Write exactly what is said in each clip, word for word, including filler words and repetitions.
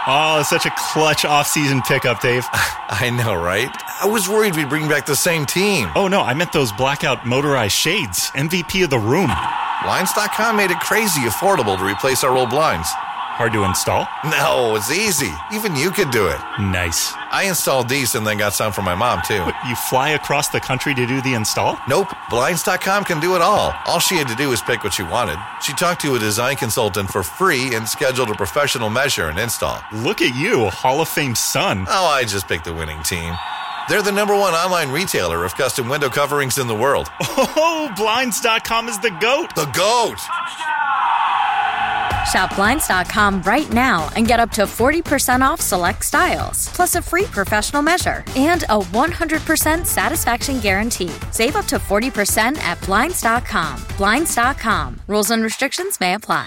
Oh, such a clutch off-season pickup, Dave. I know, right? I was worried we'd bring back the same team. Oh, no, I meant those blackout motorized shades. M V P of the room. Blinds dot com made it crazy affordable to replace our old blinds. Hard to install? No, it's easy. Even you could do it. Nice. I installed these and then got some for my mom, too. What, you fly across the country to do the install? Nope. Blinds dot com can do it all. All she had to do was pick what she wanted. She talked to a design consultant for free and scheduled a professional measure and install. Look at you, Hall of Fame son. Oh, I just picked the winning team. They're the number one online retailer of custom window coverings in the world. Oh, Blinds dot com is the GOAT. The GOAT! Shop Blinds dot com right now and get up to forty percent off select styles, plus a free professional measure and a one hundred percent satisfaction guarantee. Save up to forty percent at Blinds dot com. Blinds dot com. Rules and restrictions may apply.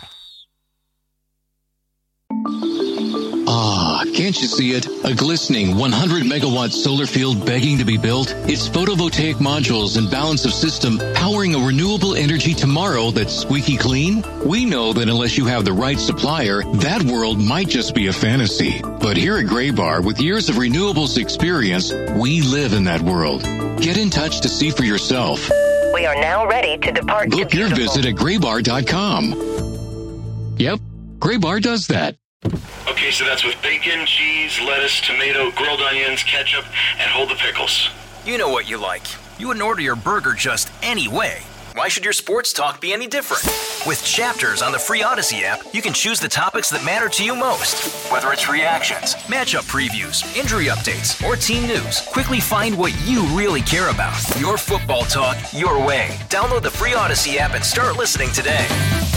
Ah, can't you see it? A glistening one hundred megawatt solar field begging to be built? Its photovoltaic modules and balance of system powering a renewable energy tomorrow that's squeaky clean? We know that unless you have the right supplier, that world might just be a fantasy. But here at Graybar, with years of renewables experience, we live in that world. Get in touch to see for yourself. We are now ready to depart. Book your visit at graybar dot com. Yep, Graybar does that. Okay, so that's with bacon, cheese, lettuce, tomato, grilled onions, ketchup, and hold the pickles. You know what you like. You wouldn't order your burger just any way. Why should your sports talk be any different? With Chapters on the free Odyssey app, you can choose the topics that matter to you most. Whether it's reactions, matchup previews, injury updates, or team news, quickly find what you really care about. Your football talk, your way. Download the free Odyssey app and start listening today.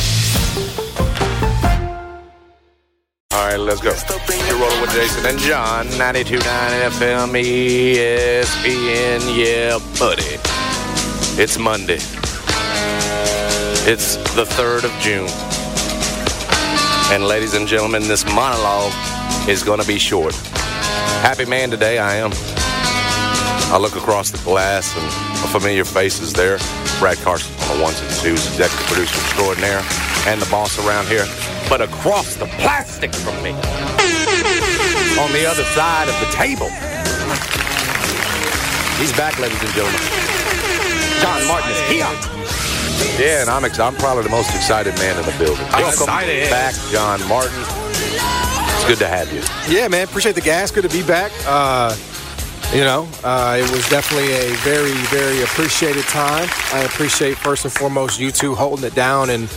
All right, let's go. You're rolling with Jason and John, ninety-two point nine F M E S P N. Yeah, buddy. It's Monday. It's the third of June. And ladies and gentlemen, this monologue is going to be short. Happy man today, I am. I look across the glass and a familiar face is there. Brad Carson on the ones and twos, executive producer extraordinaire, and the boss around here. But across the plastic from me, on the other side of the table, he's back, ladies and gentlemen. John Martin is here. Yeah, and I'm ex- I'm probably the most excited man in the building. I'm Welcome excited. back, John Martin. It's good to have you. Yeah, man. Appreciate the gas. Good to be back. Uh, you know, uh, it was definitely a very, very appreciated time. I appreciate, first and foremost, you two holding it down and,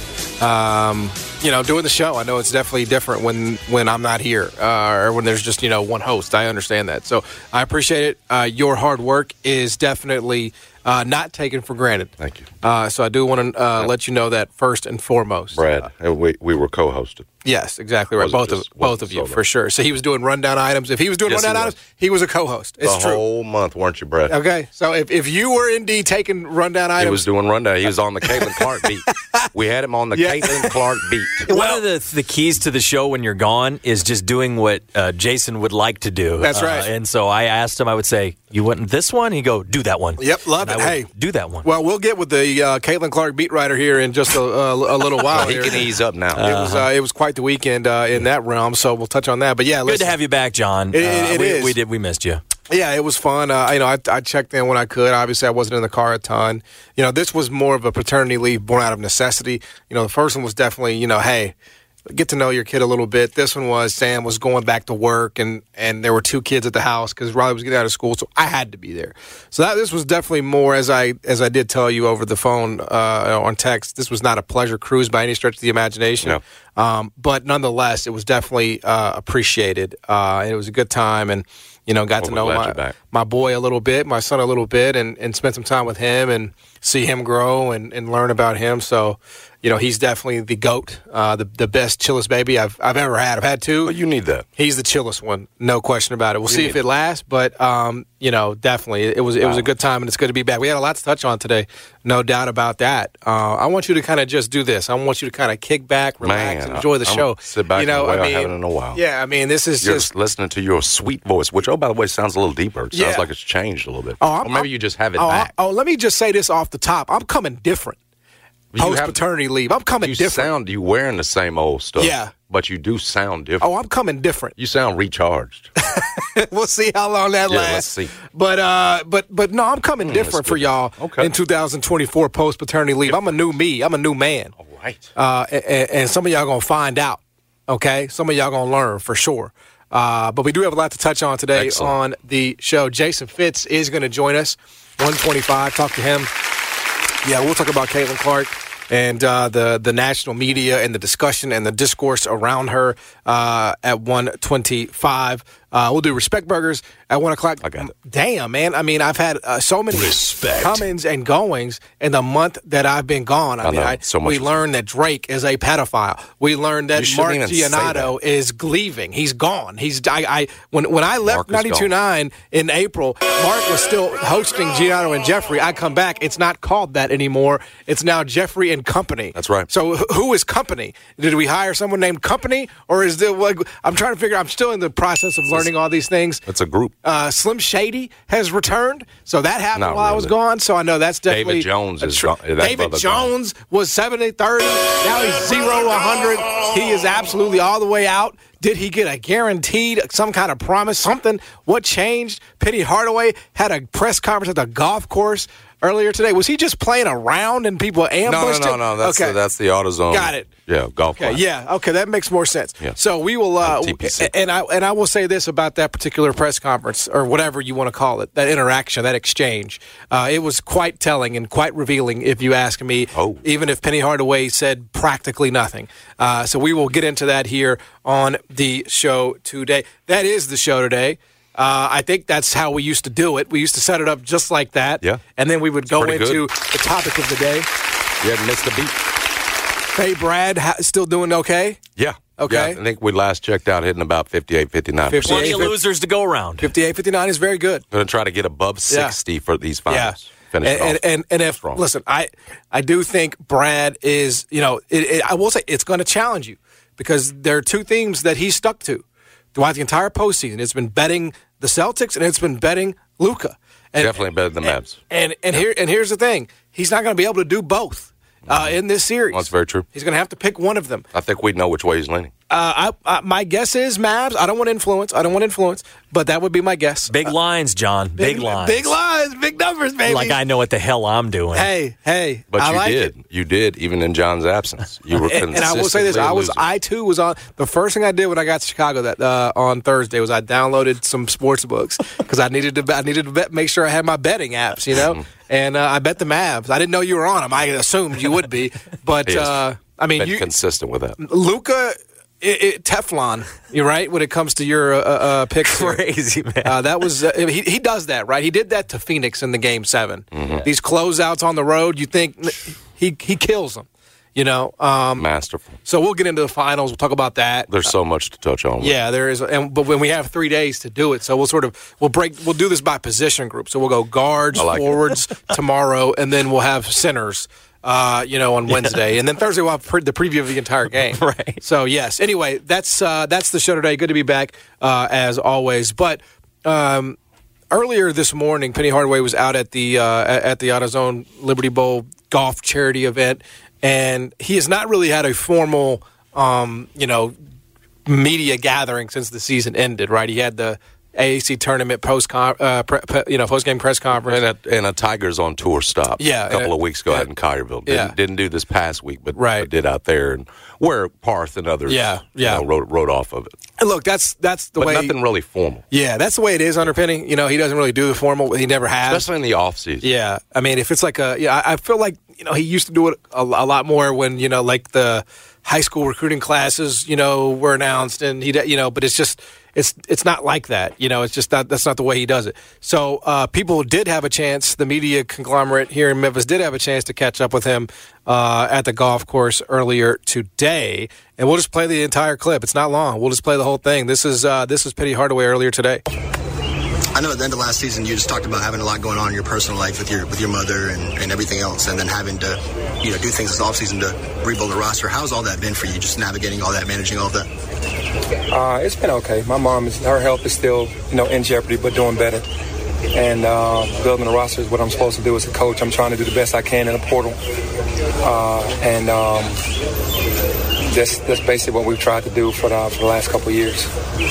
um, you know, doing the show. I know it's definitely different when, when I'm not here uh, or when there's just, you know, one host. I understand that. So I appreciate it. Uh, your hard work is definitely uh, not taken for granted. Thank you. Uh, so I do want to uh, let you know that first and foremost. Brad, uh, we, we were co-hosted. Yes, exactly right. Wasn't Both of just- both wasn't of you, solo. for sure. So he was doing rundown items. If he was doing Yes, rundown he was. items, he was a co-host. It's the true. whole month, weren't you, Brad? Okay, so if, if you were indeed taking rundown He items, was doing rundown. He was on the Caitlin Clark beat. We had him on the Yeah. Caitlin Clark beat. One of the the keys to the show when you're gone is just doing what uh, Jason would like to do. That's Uh, right. and so I asked him, I would say, "You went in this one?" He'd go, "Do that one." Yep, love And it. I would Hey, do that one. well, we'll get with the uh, Caitlin Clark beat writer here in just a, a, a little while. He here. can ease up now. It was uh, it was quite the weekend uh, in that realm. So we'll touch on that. But yeah, Good listen, to have you back, John. It- it- Uh, it we, is. we did. We missed you. Yeah, it was fun. Uh, you know, I, I checked in when I could. Obviously, I wasn't in the car a ton. You know, this was more of a paternity leave born out of necessity. You know, the first one was definitely, you know, hey, get to know your kid a little bit. This one was Sam was going back to work, and, and there were two kids at the house because Riley was getting out of school, so I had to be there. So that this was definitely more, as I as I did tell you over the phone uh, on text, this was not a pleasure cruise by any stretch of the imagination. No. Um, but nonetheless, it was definitely uh, appreciated. Uh, and it was a good time, and you know, got Well, to we're know glad my, you're back. my boy a little bit, my son a little bit, and, and spend some time with him and see him grow and, and learn about him. So, you know, he's definitely the GOAT, uh, the the best, chillest baby I've I've ever had. I've had two. Well, you need that. He's the chillest one, no question about it. We'll You see need if it lasts, but um, you know, definitely it was it was a good time, and it's good to be back. We had a lot to touch on today, no doubt about that. Uh, I want you to kind of just do this. I want you to kind of kick back, relax, Man, enjoy the I'm show. sit back you know, and I well, I mean, haven't in a while. yeah, I mean, this is You're just. listening to your sweet voice, which, oh, by the way, sounds a little deeper. It sounds Yeah. like it's changed a little bit. Oh, I'm- or maybe I'm- you just have it oh, back. Oh, let me just say this off the top. I'm coming different. You have- Post paternity leave. I'm coming you different. sound, you wearing the same old stuff. Yeah, but you do sound different. Oh, I'm coming different. You sound recharged. We'll see how long that yeah, lasts. Let's see. But uh, but but no, I'm coming mm, different for y'all okay. in two thousand twenty-four post paternity leave. I'm a new me. I'm a new man. All right. Uh, and, and some of y'all gonna find out. Okay, some of y'all gonna learn for sure. Uh, but we do have a lot to touch on today Excellent. on the show. Jason Fitz is going to join us. one twenty-five. Talk to him. Yeah, we'll talk about Caitlin Clark and uh, the the national media and the discussion and the discourse around her uh, at one twenty-five. Uh, we'll do Respect Burgers at one o'clock. I got it. Damn, man. I mean, I've had uh, so many Respect. comings and goings in the month that I've been gone. I, I mean, know, I, so much we learned that Drake is a pedophile. We learned that You Mark shouldn't even say Giannotto that. is leaving. He's gone. He's I, I when when I left Mark is ninety-two point nine in April, Mark was still hosting Giannotto and Jeffrey. I come back. It's not called that anymore. It's now Jeffrey and Company. That's right. So wh- who is Company? Did we hire someone named Company, or is there? Like, I'm trying to figure. I'm still in the process of learning all these things. It's a group. Uh, Slim Shady has returned, so that happened Not while I was really. gone. So I know that's definitely David Jones a is tr- gone. That David brother gone. Jones was seventy thirty. Now he's zero to one hundred. He is absolutely all the way out. Did he get a guaranteed, some kind of promise, something? What changed? Penny Hardaway had a press conference at the golf course earlier today. Was he just playing around and people No, no, ambushed no, him? no. That's okay. the, that's the AutoZone. Got it. Yeah, golf. Okay, class. yeah, okay, that makes more sense. Yeah. So we will, uh, T P C. and I and I will say this about that particular press conference or whatever you want to call it, that interaction, that exchange. Uh, it was quite telling and quite revealing, if you ask me. Oh. Even if Penny Hardaway said practically nothing. Uh, so we will get into that here on the show today. That is the show today. Uh, I think that's how we used to do it. We used to set it up just like that. Yeah. And then we would go pretty into good. the topic of the day. You hadn't missed a beat. Hey, Brad, ha- still doing okay? Yeah. Okay. Yeah, I think we last checked out hitting about fifty-eight, fifty-nine percent. fifty-eight. Plenty of losers to go around. fifty-eight fifty-nine is very good. Going to try to get above sixty for these finals. Yeah. Finish and, it off and, and, and if, strong. listen, I, I do think Brad is, you know, it, it, I will say it's going to challenge you because there are two themes that he's stuck to throughout the entire postseason. It's been betting the Celtics and it's been betting Luka. And, Definitely better than the Mavs. And, and, and, here, and here's the thing. He's not going to be able to do both. Uh, in this series. That's very true. He's going to have to pick one of them. I think we know which way he's leaning. Uh, I, I, my guess is Mavs. I don't want influence. I don't want influence, but that would be my guess. Big uh, lines, John. Big, big lines. Big lines. Big numbers, baby. Like I know what the hell I'm doing. Hey, hey. But I you like did. It. You did, even in John's absence. You were and, and I will say this: I was, I too was on. The first thing I did when I got to Chicago that uh, on Thursday was I downloaded some sports books because I needed to. I needed to bet, make sure I had my betting apps, you know. And uh, I bet the Mavs. I didn't know you were on them. I assumed you would be, but He has uh, I mean, been you consistent with that. Luka. It, it, Teflon, you're right when it comes to your uh, uh, picks. here. Crazy, man. Uh, that was uh, he. He does that, right? He did that to Phoenix in the game seven. Mm-hmm. These closeouts on the road, you think he he kills them, you know? Um, Masterful. so we'll get into the finals. We'll talk about that. There's so much to touch on. Yeah, there is, and but when we have three days to do it, so we'll sort of we'll break. We'll do this by position group. So we'll go guards, I like it. forwards tomorrow, and then we'll have centers. Uh, you know, on Wednesday, and then Thursday we'll have pre- the preview of the entire game. Right. So yes. Anyway, that's uh, that's the show today. Good to be back uh, as always. But um, earlier this morning, Penny Hardaway was out at the uh, at the AutoZone Liberty Bowl golf charity event, and he has not really had a formal, um, you know, media gathering since the season ended. Right. He had the A A C tournament post con- uh, pre- pre- you know post game press conference And a, and a Tigers on tour stop. Yeah, a couple and a- of weeks ago yeah. out in Collierville. Didn't, Yeah. didn't do this past week, but, Right. but did out there and where Parth and others. Yeah, yeah. you know, wrote wrote off of it. And look, that's that's the But way. nothing really formal, Yeah, that's the way it is under Penny. You know, he doesn't really do the formal. He never has. especially in the off season. Yeah, I mean, if it's like a, yeah, I I feel like you know he used to do it a, a lot more when you know like the high school recruiting classes, you know, were announced, and he, you know, but it's just it's it's not like that. You know, it's just not that's not the way he does it. So uh, people did have a chance. The media conglomerate here in Memphis did have a chance to catch up with him uh, at the golf course earlier today, and we'll just play the entire clip. It's not long. We'll just play the whole thing. This is uh, this is Penny Hardaway earlier today. I know at the end of last season you just talked about having a lot going on in your personal life with your with your mother and, and everything else, and then having to you know do things this offseason to rebuild the roster. How's all that been for you, just navigating all that, managing all of that? Uh, it's been okay. My mom, is her health is still you know in jeopardy, but doing better. And uh, building the roster is what I'm supposed to do as a coach. I'm trying to do the best I can in the portal. Uh, and um, that's that's basically what we've tried to do for the, for the last couple of years.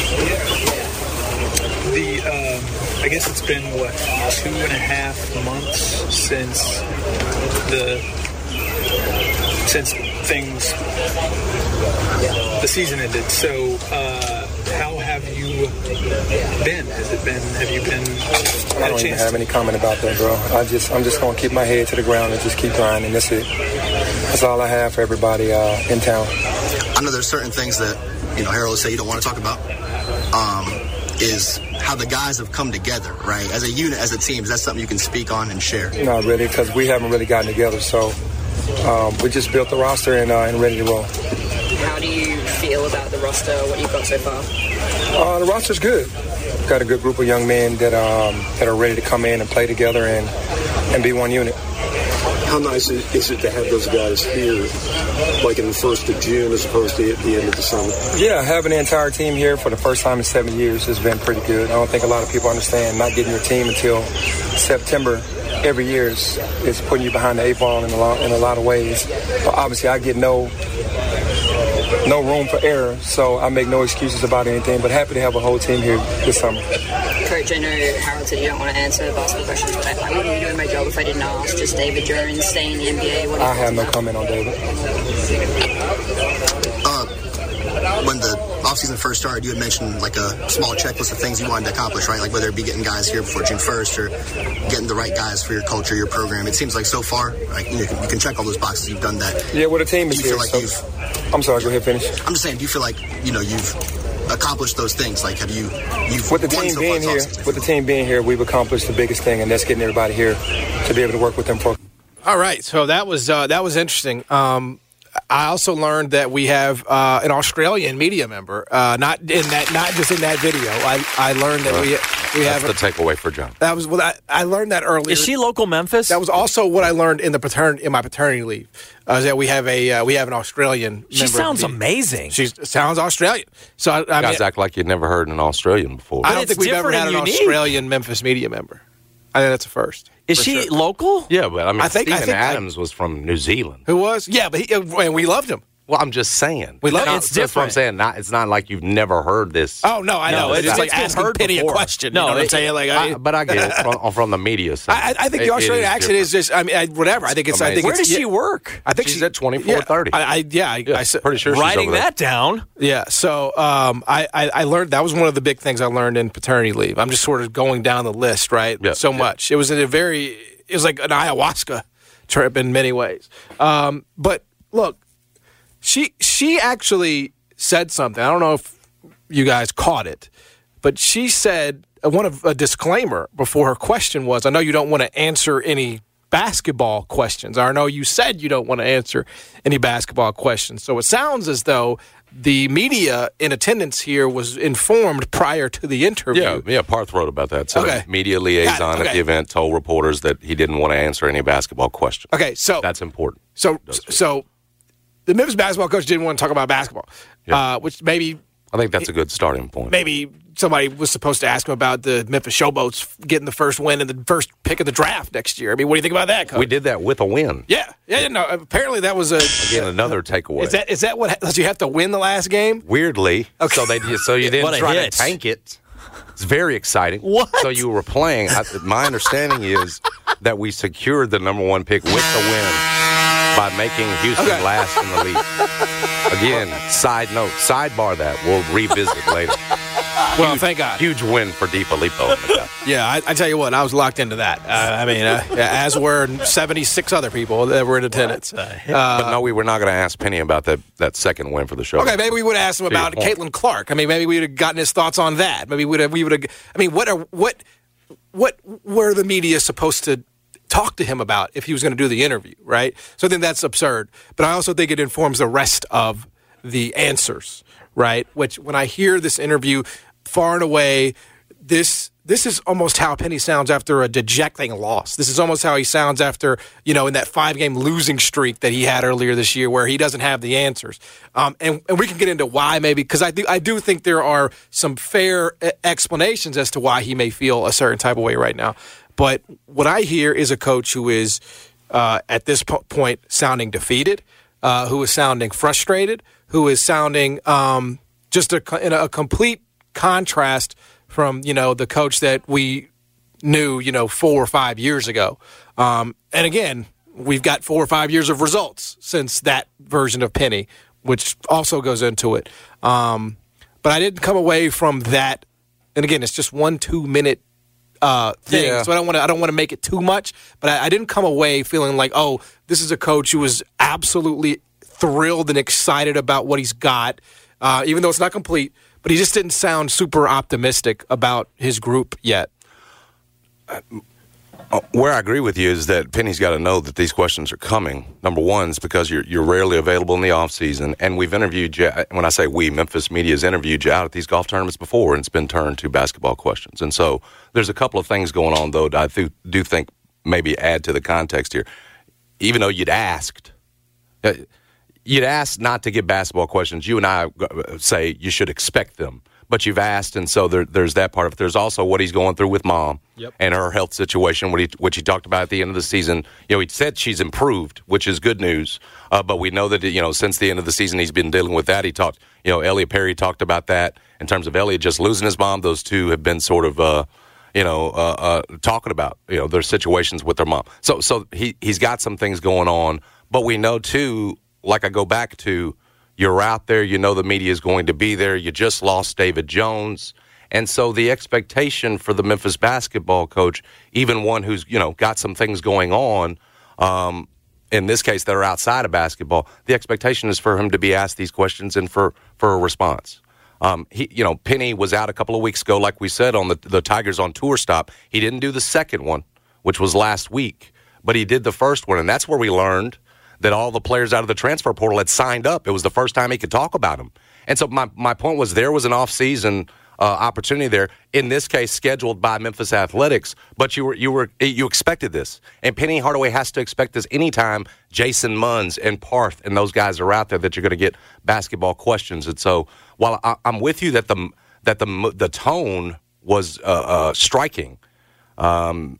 The um, I guess it's been what two and a half months since the since things the season ended. So uh, how have you been? Has it been? Have you been? I don't even have any comment about that, bro. I just I'm just gonna keep my head to the ground and just keep grinding, and that's it. That's all I have for everybody uh, in town. I know there's certain things that you know Harold say you don't want to talk about. Um, is how the guys have come together, right? As a unit, as a team, is that something you can speak on and share? Not really, because we haven't really gotten together. So um, we just built the roster and, uh, and ready to roll. How do you feel about the roster, what you've got so far? Uh, the roster's good. Got a good group of young men that um, that are ready to come in and play together and, and be one unit. How nice is it to have those guys here, like in the first of June as opposed to at the end of the summer? Yeah, having the entire team here for the first time in seven years has been pretty good. I don't think a lot of people understand not getting your team until September every year is, is putting you behind the eight ball in a lot, in a lot of ways. But obviously, I get no no room for error, so I make no excuses about anything, but happy to have a whole team here this summer. Coach, I know Harold said you don't want to answer basketball questions, but I wouldn't be doing my job if I didn't ask. Just David Jones staying in the N B A. What do you I have no about? comment on David. Uh, when the offseason first started, you had mentioned like a small checklist of things you wanted to accomplish, right? Like whether it be getting guys here before June first or getting the right guys for your culture, your program. It seems like so far, like, you, know, you, can, you can check all those boxes. You've done that. Yeah, well, the team is do you here. Feel like So you've, I'm sorry, go ahead, finish. I'm just saying, do you feel like, you know, you've accomplished those things? Like, have you, you've with the won team so being far here, this offseason? with the team being here, we've accomplished the biggest thing, and that's getting everybody here to be able to work with them for. All right, so that was uh, that was interesting. Um, I also learned that we have uh, an Australian media member, uh, not in that, not just in that video. I, I learned that we we That's have the takeaway for John. That was well, I, I learned that earlier. Is she local Memphis? That was also what I learned in the paternity in my paternity leave. Uh, is that we have a uh, we have an Australian. She member sounds of the, amazing. She sounds Australian. So I, I You guys mean, act like you'd never heard an Australian before. I don't think we've ever had an Australian Memphis media member. I think that's a first. Is she sure. local? Yeah, but I mean, I think- I Stephen think I- Adams was from New Zealand. Who was? Yeah, but he, and we loved him. Well, I'm just saying. We love Not- it's That's what I'm different. saying. Not, it's not like you've never heard this. Oh no, I No, know. It's, it's- just like it's been asking heard Penny a before. question. No, you know what I'm it- saying? Like, I, I, but I get it from, from the media side. I, I think the It- it Australian is accent different. is just. I mean, I, whatever. I think it's. I think Amazing. Where it's, does she yeah, work? I think She's she's at twenty-four thirty. I, I yeah, I, Yeah, I said- pretty sure she's Writing over there. that down. Yeah, so um, I, I, I learned that was one of the big things I learned in paternity leave. I'm just sort of going down the list, right? Yeah, so yeah. much. It was a very, it was like an ayahuasca trip in many ways. Um, but look, she she actually said something. I don't know if you guys caught it, but she said uh, one of a disclaimer before her question was, "I know you don't want to answer any basketball questions. Or I know you said you don't want to answer any basketball questions." So it sounds as though the media in attendance here was informed prior to the interview. Yeah, yeah. Parth wrote about that. So Okay. the media liaison Got it, at okay. the event told reporters that he didn't want to answer any basketball questions. Okay, so That's important. so so the Memphis basketball coach didn't want to talk about basketball, Yeah. uh, which maybe I think that's a good starting point. maybe somebody was supposed to ask him about the Memphis Showboats getting the first win and the first pick of the draft next year. I mean, what do you think about that, Coach? We did that with a win. Yeah, yeah. No, apparently that was a. Again, another takeaway. Is that is that what does you have to win the last game? Weirdly, so they so you What didn't a try hit. to tank it. It's very exciting. What? So you were playing. I, my understanding is that we secured the number one pick with the win by making Houston Okay. last in the league. Again, side note, sidebar that we'll revisit later. Well, thank God. Huge win for DiFilippo. Yeah, I, I tell you what, I was locked into that. Uh, I mean, uh, as were seventy-six other people that were in attendance. Uh, but no, we were not going to ask Penny about that, that second win for the show. Okay, maybe we would have asked him To your about point. Caitlin Clark. I mean, maybe we would have gotten his thoughts on that. Maybe we'd have, we would have. I mean, what are what what were the media supposed to talk to him about if he was going to do the interview, right? So I think that's absurd. But I also think it informs the rest of the answers, right? Which when I hear this interview, far and away, this this is almost how Penny sounds after a dejecting loss. This is almost how he sounds after, you know, in that five-game losing streak that he had earlier this year where he doesn't have the answers. Um, and, and we can get into why maybe, because I do, I do think there are some fair e- explanations as to why he may feel a certain type of way right now. But what I hear is a coach who is, uh, at this po- point, sounding defeated, uh, who is sounding frustrated, who is sounding um, just a, in a complete contrast from, you know, the coach that we knew, you know, four or five years ago. Um, and again, we've got four or five years of results since that version of Penny, which also goes into it. Um, but I didn't come away from that. And again, it's just one two minute uh, thing, yeah. so I don't want to. I don't want to make it too much. But I, I didn't come away feeling like, oh, this is a coach who was absolutely thrilled and excited about what he's got, uh, even though it's not complete. But he just didn't sound super optimistic about his group yet. Uh, Where I agree with you is that Penny's got to know that these questions are coming. Number one is because you're you're rarely available in the offseason. And we've interviewed you, when I say we, Memphis Media has interviewed you out at these golf tournaments before, and it's been turned to basketball questions. And so there's a couple of things going on, though, that I th- do think maybe add to the context here. Even though you'd asked, uh, you'd asked not to get basketball questions. You and I say you should expect them. But you've asked, and so there, there's that part of it. There's also what he's going through with mom yep. and her health situation, what he, which he talked about at the end of the season. You know, he said she's improved, which is good news. Uh, but we know that, you know, since the end of the season, he's been dealing with that. He talked, you know, Elliot Perry talked about that in terms of Elliot just losing his mom. Those two have been sort of, uh, you know, uh, uh, talking about, you know, their situations with their mom. So, so he, he's got some things going on. But we know, too, like I go back to, you're out there, you know the media is going to be there. You just lost David Jones. And so the expectation for the Memphis basketball coach, even one who's, you know, got some things going on, um, in this case that are outside of basketball, the expectation is for him to be asked these questions and for, for a response. Um, he, you know, Penny was out a couple of weeks ago, like we said, on the, the Tigers on tour stop. He didn't do the second one, which was last week, but he did the first one, and that's where we learned that all the players out of the transfer portal had signed up. It was the first time he could talk about them. And so my, my point was there was an off-season uh, opportunity there, in this case scheduled by Memphis Athletics, but you were you were you expected this. And Penny Hardaway has to expect this anytime Jason Munns and Parth and those guys are out there, that you're going to get basketball questions. And so while I, I'm with you that the that the the tone was uh, uh, striking, um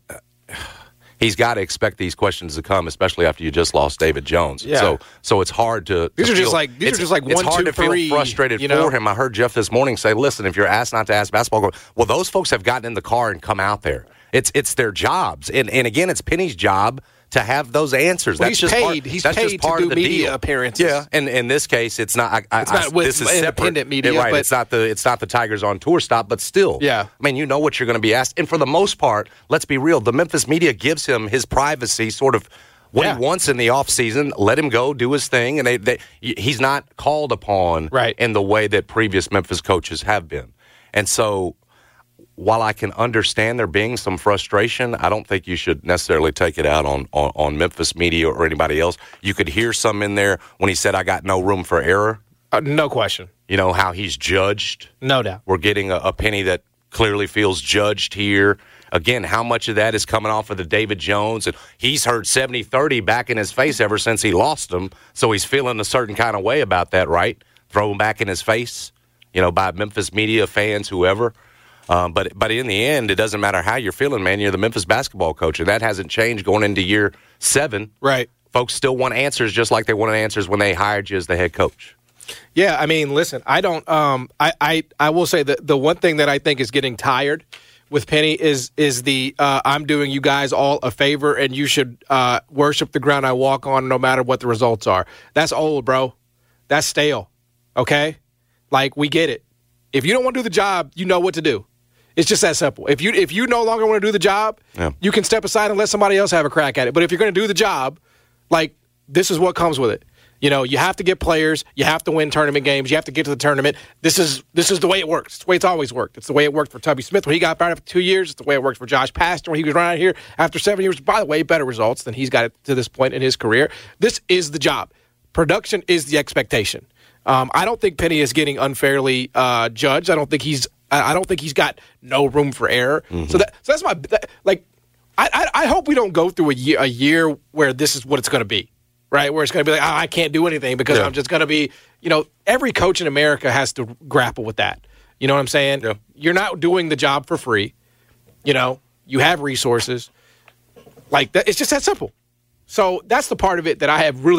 he's got to expect these questions to come, especially after you just lost David Jones. Yeah. So, so it's hard to. These to are feel, just like these are just like it's one, hard two, to three. Feel frustrated you know? for him. I heard Jeff this morning say, "Listen, if you're asked not to ask basketball, well, those folks have gotten in the car and come out there. It's it's their jobs, and and again, it's Penny's job to have those answers. Well, that's he's just paid. Part, he's that's paid just part to do of the media deal. appearances. Yeah, and in this case, it's not. I, I, it's not with this is independent separate. media, Yeah, right? But it's not the it's not the Tigers on tour stop, but still, yeah. I mean, you know what you're going to be asked, and for the most part, let's be real. The Memphis media gives him his privacy, sort of. What yeah. he wants in the offseason, let him go, do his thing, and they, they, he's not called upon right. in the way that previous Memphis coaches have been. And so while I can understand there being some frustration, I don't think you should necessarily take it out on, on, on Memphis media or anybody else. You could hear some in there when he said, I got no room for error. Uh, no question. You know, how he's judged. No doubt. We're getting a, a Penny that clearly feels judged here. Again, how much of that is coming off of the David Jones? And he's heard seventy thirty back in his face ever since he lost him, so he's feeling a certain kind of way about that, right? Thrown back in his face, you know, by Memphis media, fans, whoever. Um, but but in the end, it doesn't matter how you're feeling, man. You're the Memphis basketball coach, and that hasn't changed going into year seven. Right. Folks still want answers just like they wanted answers when they hired you as the head coach. Yeah, I mean, listen, I don't um, – I, I, I will say that the one thing that I think is getting tired – with Penny is is the uh, I'm doing you guys all a favor and you should uh, worship the ground I walk on no matter what the results are. That's old, bro. That's stale, okay? Like, we get it. If you don't want to do the job, you know what to do. It's just that simple. If you if you no longer want to do the job, yeah. you can step aside and let somebody else have a crack at it. But if you're going to do the job, like, this is what comes with it. You know, you have to get players. You have to win tournament games. You have to get to the tournament. This is this is the way it works. It's the way it's always worked. It's the way it worked for Tubby Smith when he got fired after two years. It's the way it worked for Josh Pastor when he was running out here after seven years. By the way, better results than he's got to this point in his career. This is the job. Production is the expectation. Um, I don't think Penny is getting unfairly uh, judged. I don't think he's. I don't think he's got no room for error. Mm-hmm. So that so that's my that, like. I, I I hope we don't go through a year a year where this is what it's going to be. Right, where it's going to be like, oh, I can't do anything because yeah. I'm just going to be, you know, every coach in America has to grapple with that. You know what I'm saying? Yeah. You're not doing the job for free. You know, you have resources. Like, that, it's just that simple. So that's the part of it that I have really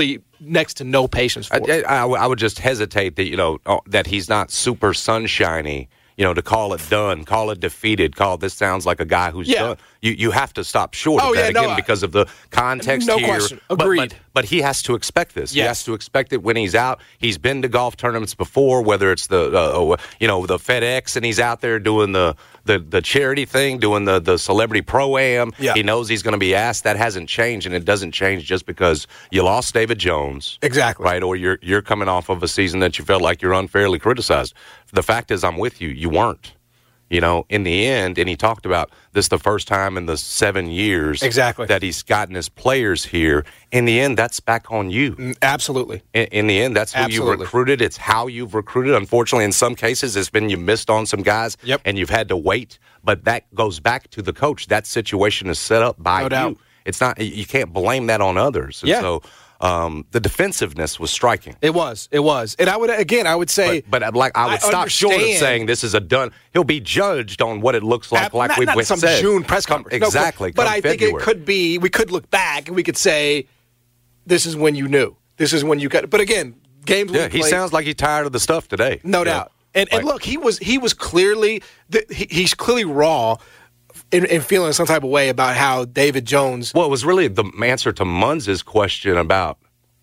next to no patience for. I, I, I would just hesitate that, you know, that he's not super sunshiny, you know, to call it done, call it defeated, call this sounds like a guy who's yeah. done. You you have to stop short oh, of that yeah, again no, because of the context no here. question. But, Agreed. But, but he has to expect this. Yes. He has to expect it when he's out. He's been to golf tournaments before, whether it's the uh, you know the FedEx and he's out there doing the the, the charity thing, doing the the celebrity pro-am. Yeah. He knows he's going to be asked. That hasn't changed, and it doesn't change just because you lost David Jones. Exactly. Right, or you're you're coming off of a season that you felt like you're unfairly criticized. The fact is, I'm with you. You weren't. You know, in the end, and he talked about this the first time in the seven years exactly. that he's gotten his players here. In the end, that's back on you. Absolutely. In, in the end, that's who Absolutely. you've recruited. It's how you've recruited. Unfortunately, in some cases, it's been you missed on some guys, yep. and you've had to wait. But that goes back to the coach. That situation is set up by no you. Doubt. It's not. You can't blame that on others. And yeah. So um, the defensiveness was striking. It was. It was. And I would again. I would say. But, but like I would I stop understand. short of saying this is a done. He'll be judged on what it looks like. At, like not, we've not some said. June press conference. Come, exactly. No, but come I February. think it could be. We could look back and we could say, "This is when you knew. This is when you got." But again, games. Yeah, he played, sounds like he's tired of the stuff today. No doubt. Know? And, like, and look, he was he was clearly the, he, he's clearly raw. And, and feeling some type of way about how David Jones. Well, it was really the answer to Munz's question about,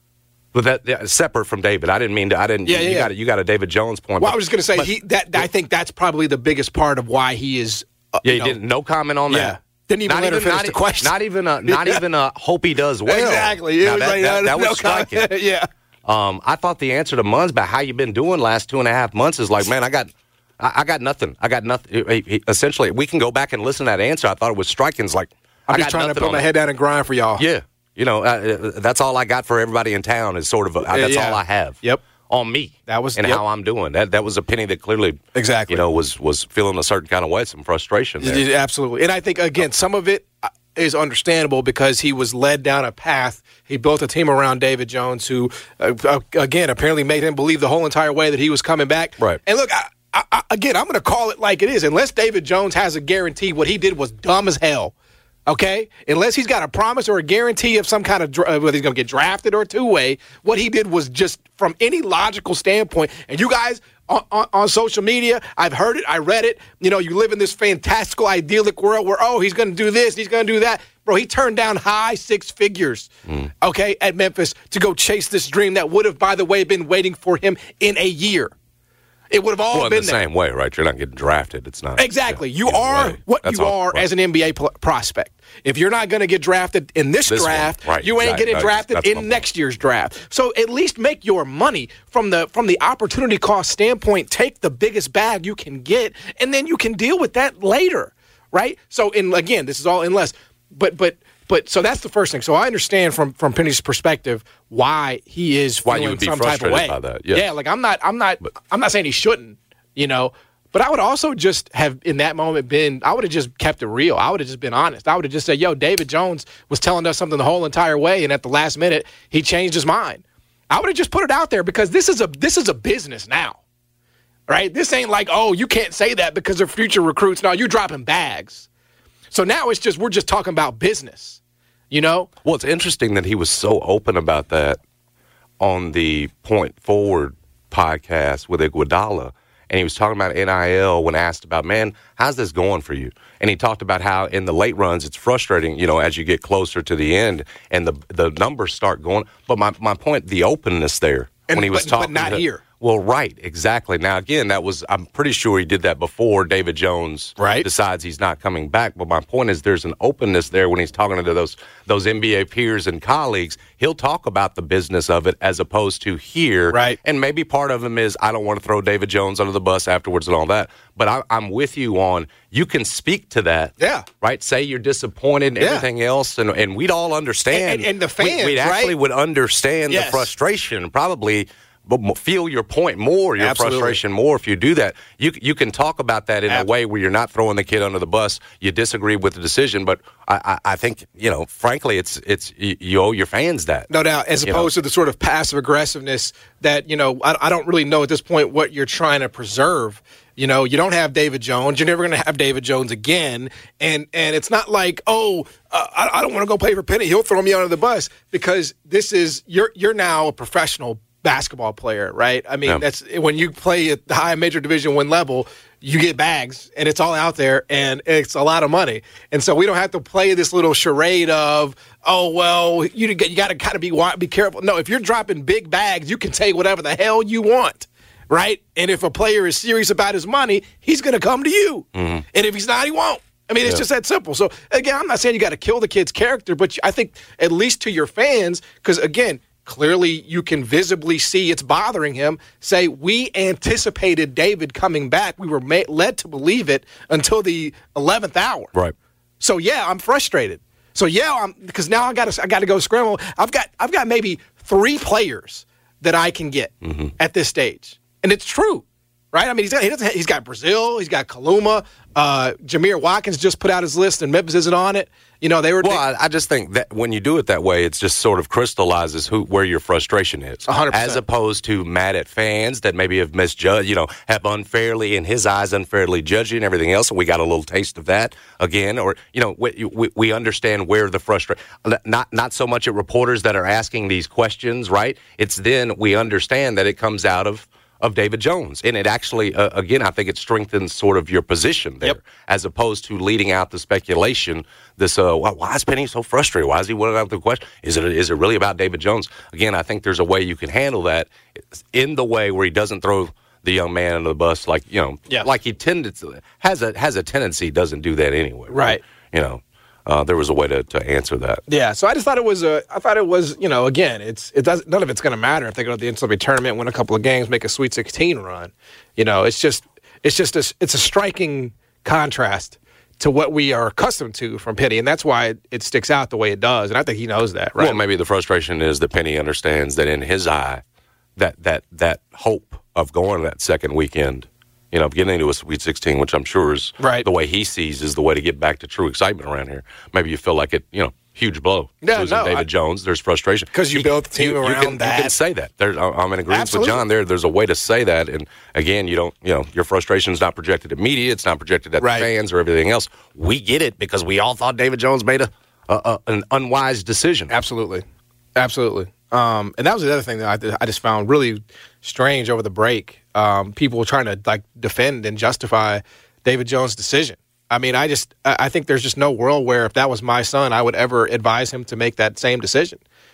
but that yeah, separate from David. I didn't mean to. I didn't. Yeah, you yeah. got a, you got a David Jones point. Well, but, I was just going to say but, he that I think that's probably the biggest part of why he is. Uh, yeah, you he know, didn't. No comment on yeah. that. Didn't even not let even, her finish not, the question. Not even a. Not yeah. even a. Hope he does well. Exactly. Now, was that, like, that, no, that was no striking. yeah. Um, I thought the answer to Munz about how you been doing last two and a half months is like, man, I got. I got nothing. I got nothing. Essentially, we can go back and listen to that answer. I thought it was striking. It's like, I'm I just got trying to put my it. head down and grind for y'all. Yeah. You know, uh, that's all I got for everybody in town is sort of, a, that's yeah. all I have. Yep. On me. That was And yep. how I'm doing. That that was a penny that clearly, exactly. you know, was, was feeling a certain kind of way, some frustration there. Yeah, absolutely. And I think, again, some of it is understandable because he was led down a path. He built a team around David Jones who, uh, again, apparently made him believe the whole entire way that he was coming back. Right. And look, I, I, I, again, I'm going to call it like it is. Unless David Jones has a guarantee, what he did was dumb as hell. Okay? Unless he's got a promise or a guarantee of some kind of, whether he's going to get drafted or two-way, what he did was just from any logical standpoint. And you guys on, on, on social media, I've heard it, I read it. You know, you live in this fantastical, idyllic world where, oh, he's going to do this, he's going to do that. Bro, he turned down high six figures, mm. okay, at Memphis to go chase this dream that would have, by the way, been waiting for him in a year. It would have all well, in been the there. same way, right? You're not getting drafted. It's not. Exactly. Yeah, you are way. what That's you all, are right. as an N B A pl- prospect. If you're not going to get drafted in this, This draft, one, right, you ain't exactly. getting drafted That's my in next year's draft. So at least make your money from the from the opportunity cost standpoint. Take the biggest bag you can get, and then you can deal with that later, right? So, and again, this is all unless, but but. But so that's the first thing. So I understand from from Penny's perspective why he is why feeling you would be some type of frustrated way. by that. Yeah. yeah, like I'm not I'm not but, I'm not saying he shouldn't, you know. But I would also just have in that moment been I would have just kept it real. I would have just been honest. I would have just said, "Yo, David Jones was telling us something the whole entire way, and at the last minute he changed his mind." I would have just put it out there because this is a this is a business now, right? This ain't like, oh, you can't say that because they're future recruits. No, you're dropping bags. So now it's just we're just talking about business. You know? Well, it's interesting that he was so open about that on the Point Forward podcast with Iguodala. And he was talking about N I L when asked about, man, how's this going for you? And he talked about how in the late runs it's frustrating, you know, as you get closer to the end and the the numbers start going. But my, my point, the openness there and, when he was but, talking. But not to, here. Well, right, exactly. Now, again, that was, I'm pretty sure he did that before David Jones right. decides he's not coming back. But my point is there's an openness there when he's talking to those those N B A peers and colleagues. He'll talk about the business of it as opposed to here. Right. And maybe part of him is I don't want to throw David Jones under the bus afterwards and all that. But I, I'm with you on you can speak to that. Yeah. Right? Say you're disappointed and yeah. everything else. And, and we'd all understand. And, and, and the fans, we, we actually right? would understand yes. the frustration probably. But feel your point more, your Absolutely. frustration more if you do that. You you can talk about that in Absolutely. a way where you're not throwing the kid under the bus. You disagree with the decision, but I, I, I think, you know, frankly, it's it's you owe your fans that. No doubt, as opposed know? to the sort of passive aggressiveness that, you know, I, I don't really know at this point what you're trying to preserve You know, you don't have David Jones. You're never going to have David Jones again. And and it's not like, oh, uh, I, I don't want to go play for Penny. He'll throw me under the bus, because this is you're you're now a professional basketball player, right? I mean, yeah. that's when you play at the high major Division One level, you get bags, and it's all out there, and it's a lot of money. And so we don't have to play this little charade of, oh, well, you you got to kind of be be careful. No, if you're dropping big bags, you can take whatever the hell you want. Right? And if a player is serious about his money, he's going to come to you. Mm-hmm. And if he's not, he won't. I mean, it's yeah. just that simple. So, again, I'm not saying you got to kill the kid's character, but I think at least to your fans, because, again, clearly you can visibly see it's bothering him, say, we anticipated David coming back. We were ma- led to believe it until the eleventh hour. Right. So, yeah, I'm frustrated. So, yeah, I'm because now I got to I got to go scramble. I've got I've got maybe three players that I can get mm-hmm. at this stage. And it's true, right? I mean, he's got, he doesn't, he's got Brazil, he's got Kaluma, uh, Jameer Watkins just put out his list, and Memphis isn't on it. You know, they were. Well, I, I just think that when you do it that way, it just sort of crystallizes who where your frustration is, one hundred percent. As opposed to mad at fans that maybe have misjudged, you know, have unfairly, in his eyes, unfairly judged you and everything else. And we got a little taste of that again, or you know, we we, we understand where the frustration. Not not so much at reporters that are asking these questions, right? It's then we understand that it comes out of. of David Jones. And it actually, uh, again, I think it strengthens sort of your position there, yep. as opposed to leading out the speculation, this, uh, why, why is Penny so frustrated? Why is he winning out the question? Is it is it really about David Jones? Again, I think there's a way you can handle that in the way where he doesn't throw the young man under the bus like, you know, yeah. like he tended to, has a, has a tendency, doesn't do that anyway. Right. right? You know. Uh, there was a way to, to answer that. Yeah, so I just thought it was a. I thought it was, you know, again, it's it does none of it's going to matter if they go to the N C double A tournament, win a couple of games, make a Sweet sixteen run. You know, it's just it's just a, it's a striking contrast to what we are accustomed to from Penny, and that's why it, it sticks out the way it does. And I think he knows that, right? Well, maybe the frustration is that Penny understands that in his eye, that that that hope of going that second weekend. You know, getting into a Sweet sixteen, which I'm sure is right. the way he sees is the way to get back to true excitement around here. Maybe you feel like it, you know, huge blow. Yeah, losing no, David I, Jones, there's frustration. Because you he, built the team you, around you can, that. You can say that. There's, I'm in agreement Absolutely. with John there. There's a way to say that. And, again, you don't, you know, your frustration is not projected at media. It's not projected at right. the fans or everything else. We get it because we all thought David Jones made a, a, a an unwise decision. Absolutely. Absolutely. Um, and that was the other thing that I, I just found really strange over the break. Um, people were trying to like defend and justify David Jones' decision. I mean, I just I think there's just no world where if that was my son, I would ever advise him to make that same decision.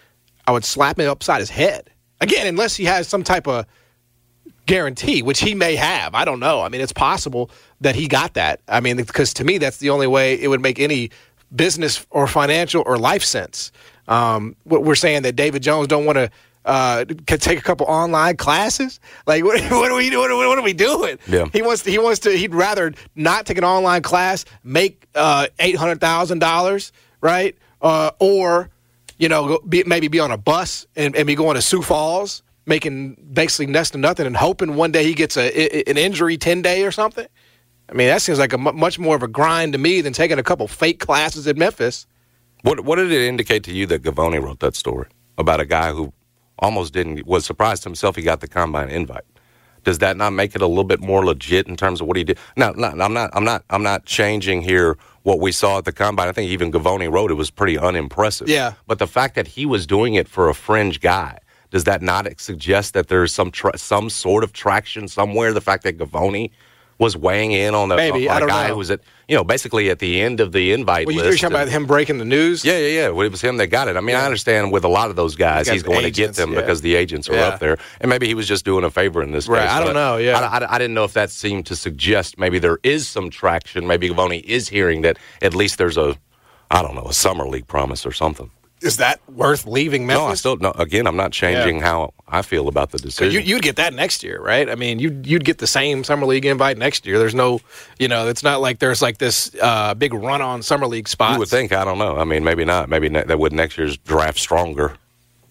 I would slap him upside his head. Again, unless he has some type of guarantee, which he may have. I don't know. I mean, it's possible that he got that. I mean, because to me, that's the only way it would make any business or financial or life sense. Um, we're saying that David Jones don't want to uh, can take a couple online classes. Like, what, what are we doing? What are we doing? Yeah. He wants to. He wants to. He'd rather not take an online class, make uh, eight hundred thousand dollars, right? Uh, or, you know, go, be, maybe be on a bus and, and be going to Sioux Falls, making basically next to nothing, and hoping one day he gets a, a an injury ten day or something. I mean, that seems like a m- much more of a grind to me than taking a couple fake classes at Memphis. What What did it indicate to you that Gavoni wrote that story about a guy who almost didn't, was surprised himself he got the combine invite? Does that not make it a little bit more legit in terms of what he did? No, no, I'm not. I'm not. I'm not changing here what we saw at the combine. I think even Gavoni wrote it was pretty unimpressive. Yeah. But the fact that he was doing it for a fringe guy, does that not suggest that there's some tra- some sort of traction somewhere? The fact that Gavoni was weighing in on the Maybe, on I a don't guy know. who was at, you know, basically at the end of the invite well, list. You're talking about him breaking the news? Yeah, yeah, yeah. Well, it was him that got it. I mean, yeah. I understand with a lot of those guys, he's, he's going agents, to get them yeah. because the agents are yeah. up there. And maybe he was just doing a favor in this right. case. I don't know, yeah. I, I, I didn't know if that seemed to suggest maybe there is some traction. Maybe Gavoni is hearing that at least there's a, I don't know, a summer league promise or something. Is that worth leaving Memphis? No, I still, no, again, I'm not changing yeah. how I feel about the decision. You, you'd get that next year, right? I mean, you'd, you'd get the same Summer League invite next year. There's no, you know, it's not like there's like this uh, big run on Summer League spots. You would think, I don't know. I mean, maybe not. Maybe ne- that would next year's draft stronger.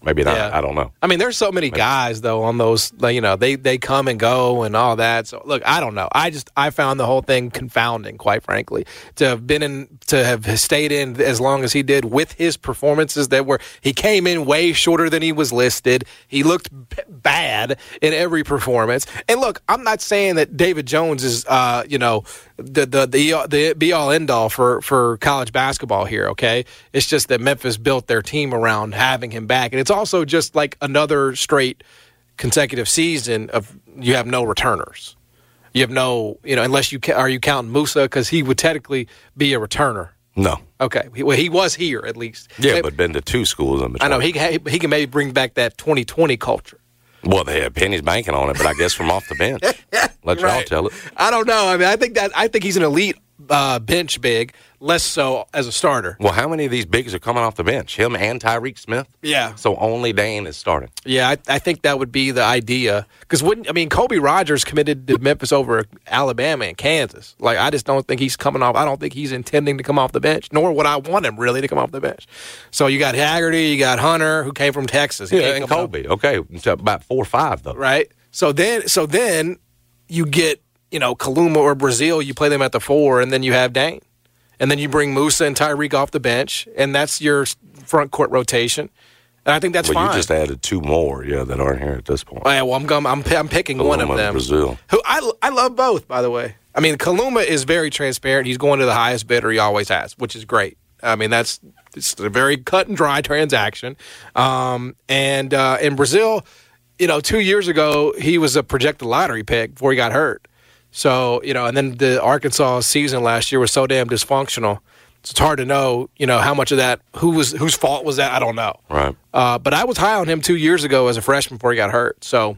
Maybe not. Yeah. I don't know. I mean, there's so many guys though on those. Like, you know, they they come and go and all that. So look, I don't know. I just I found the whole thing confounding, quite frankly, to have been in, to have stayed in as long as he did with his performances that were. He came in way shorter than he was listed. He looked b- bad in every performance. And look, I'm not saying that David Jones is, uh, you know, the the the, the be all end all for for college basketball here. Okay, it's just that Memphis built their team around having him back, and it's also just like another straight consecutive season of you have no returners. You have no, you know, unless you are you counting Musa, because he would technically be a returner. No. Okay. He, well, he was here at least. Yeah, maybe, but been to two schools in between. I know he he can maybe bring back that twenty twenty culture. Well, they have Penny's banking on it, but I guess from off the bench. Let y'all Right. tell it. I don't know. I mean, I think that I think he's an elite uh, bench big, less so as a starter. Well, how many of these bigs are coming off the bench? Him and Tyreek Smith? Yeah. So only Dane is starting. Yeah, I, I think that would be the idea. Because wouldn't I mean Kobe Rogers committed to Memphis over Alabama and Kansas. Like I just don't think he's coming off. I don't think he's intending to come off the bench, nor would I want him really to come off the bench. So you got Haggerty, you got Hunter, who came from Texas. He Yeah, can't and come off- Kobe. Okay, so about four or five though. right? So then, so then you get you know Kaluma or Brazil. You play them at the four, and then you have Dane, and then you bring Musa and Tyreek off the bench, and that's your front court rotation. And I think that's well, fine. you just added two more, yeah, that aren't here at this point. Oh, yeah, well, I'm going, I'm I'm picking one of Kaluma, them. Brazil. Who I I love both, by the way. I mean, Kaluma is very transparent. He's going to the highest bidder. He always has, which is great. I mean, that's it's a very cut and dry transaction. Um, and uh, in Brazil, you know, two years ago he was a projected lottery pick before he got hurt. So you know, and then the Arkansas season last year was so damn dysfunctional. It's hard to know, you know, how much of that, who was whose fault was that? I don't know. Right. Uh, but I was high on him two years ago as a freshman before he got hurt. So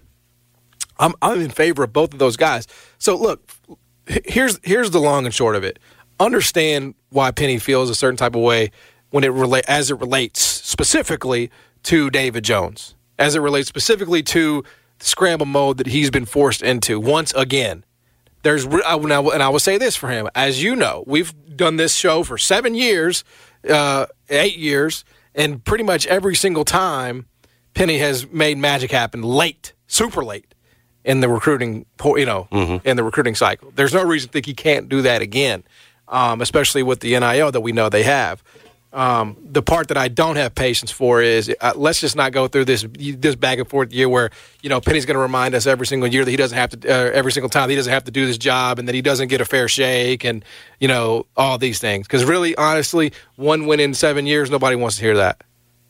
I'm I'm in favor of both of those guys. So look, here's here's the long and short of it. Understand why Penny feels a certain type of way when it relate as it relates specifically to David Jones, as it relates specifically to the scramble mode that he's been forced into once again. There's I, and I will say this for him, as you know, we've done this show for seven years, uh, eight years, and pretty much every single time, Penny has made magic happen late, super late, in the recruiting, you know, mm-hmm. in the recruiting cycle. There's no reason to think he can't do that again, um, especially with the N I L that we know they have. Um, the part that I don't have patience for is uh, let's just not go through this this back and forth year where you know Penny's going to remind us every single year that he doesn't have to uh, every single time he doesn't have to do this job and that he doesn't get a fair shake and you know all these things, because really honestly one win in seven years nobody wants to hear that.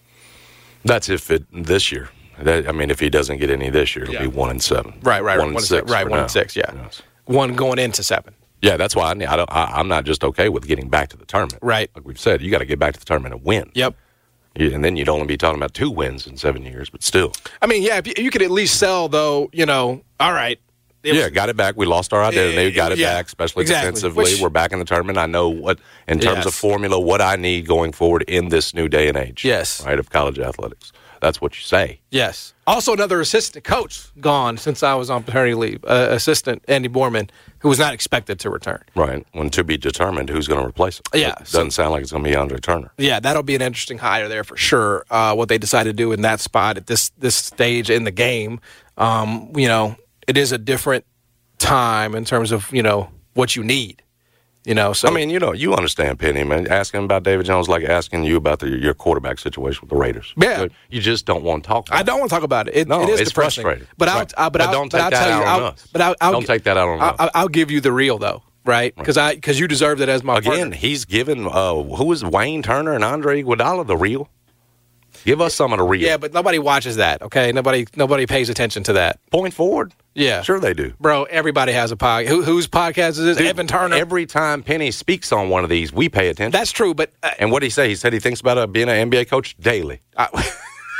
That's if it this year. That, I mean, if he doesn't get any this year, it'll yeah. be one and seven. Right, right, one right. and six, right, one now. and six. Yeah, yes. One going into seven. Yeah, that's why I, I don't, I, I'm not just okay with getting back to the tournament. Right. Like we've said, you got to get back to the tournament and win. Yep. You, and then you'd only be talking about two wins in seven years, but still. I mean, yeah, if you, you could at least sell, though, you know, all right. It yeah, was, got it back. We lost our identity. We got it yeah, back, especially exactly. defensively. Which, We're back in the tournament. I know what, in terms yes. of formula, what I need going forward in this new day and age. Yes. Right, of college athletics. That's what you say. Yes. Also, another assistant coach gone since I was on paternity leave. Uh, assistant Andy Borman, who was not expected to return. Right. When to be determined who's going to replace him. Yeah. It doesn't so, sound like it's going to be Andre Turner. Yeah, that'll be an interesting hire there for sure. Uh, what they decide to do in that spot at this this stage in the game. Um, you know, it is a different time in terms of, you know, what you need. You know, so I mean, you know, you understand Penny, man. Asking about David Jones like asking you about the, your quarterback situation with the Raiders. Yeah, you just don't want to talk about I don't want to talk about it. It, no, it is it's depressing. frustrating. But I'll, right. uh, but, but I'll, don't but take I'll that tell out you, on I'll, us. But I'll, I'll, don't take that out on I'll, us. I'll, I'll give you the real though, right? Because right. I because you deserve it as my again. partner. He's given uh, who is Wayne Turner and Andre Iguodala the real. Give us some of the real. Yeah, but nobody watches that. Okay, nobody nobody pays attention to that. Point forward. Yeah, sure they do, bro. Everybody has a podcast. Who, whose podcast is this? Dude, Evan Turner. Every time Penny speaks on one of these, we pay attention. That's true, but uh, and what did he say? He said he thinks about uh, being an N B A coach daily. I,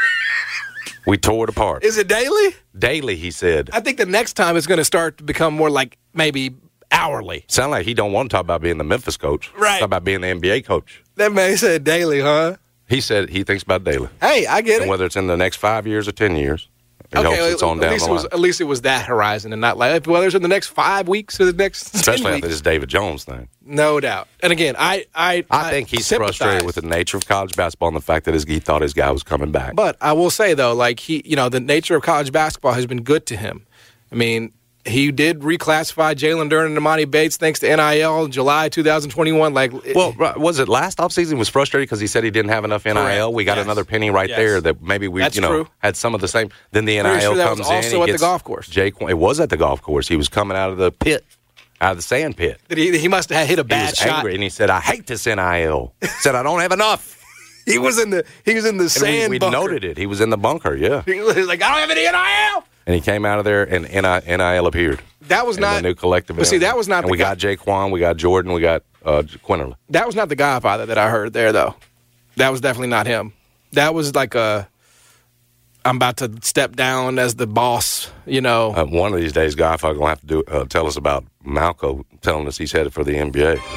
we tore it apart. Is it daily? Daily, he said. I think the next time it's going to start to become more like maybe hourly. Sound like he don't want to talk about being the Memphis coach. Right. Talk about being the N B A coach. That man said daily, huh? He said he thinks about daily. Hey, I get and it. Whether it's in the next five years or ten years, He okay, hopes it's on at down least the it was, line. at least it was that horizon and not like, well, there's in the next five weeks or the next Especially ten after weeks. this David Jones thing. No doubt. And again, I I, I think he's frustrated with the nature of college basketball and the fact that his, he thought his guy was coming back. But I will say, though, like, he, you know, the nature of college basketball has been good to him. I mean, he did reclassify Jalen Duren and Imani Bates thanks to N I L in July twenty twenty-one. Like, well, was it last offseason he was frustrated because he said he didn't have enough N I L? We got yes. another penny right yes. there that maybe we, That's you know, true. had some of the same. Then the N I L sure that comes was in. also he at gets the golf course. Jake, it was at the golf course. He was coming out of the pit, out of the sand pit. Did he, he must have hit a He bad was shot. angry, and he said, "I hate this N I L." He said, "I don't have enough." He was in the he was in the And sand we, we bunker. noted it. He was in the bunker. Yeah, He was like, I don't have any N I L. and he came out of there, and N I L appeared. That was And not the new collective. But see, that was not And the we guy- got Jaquan, we got Jordan, we got uh, Quinterly. That was not the Godfather that I heard there, though. That was definitely not him. That was like a, I'm about to step down as the boss, you know. Uh, one of these days, Godfather gonna have to do uh, tell us about Malco telling us he's headed for the N B A. We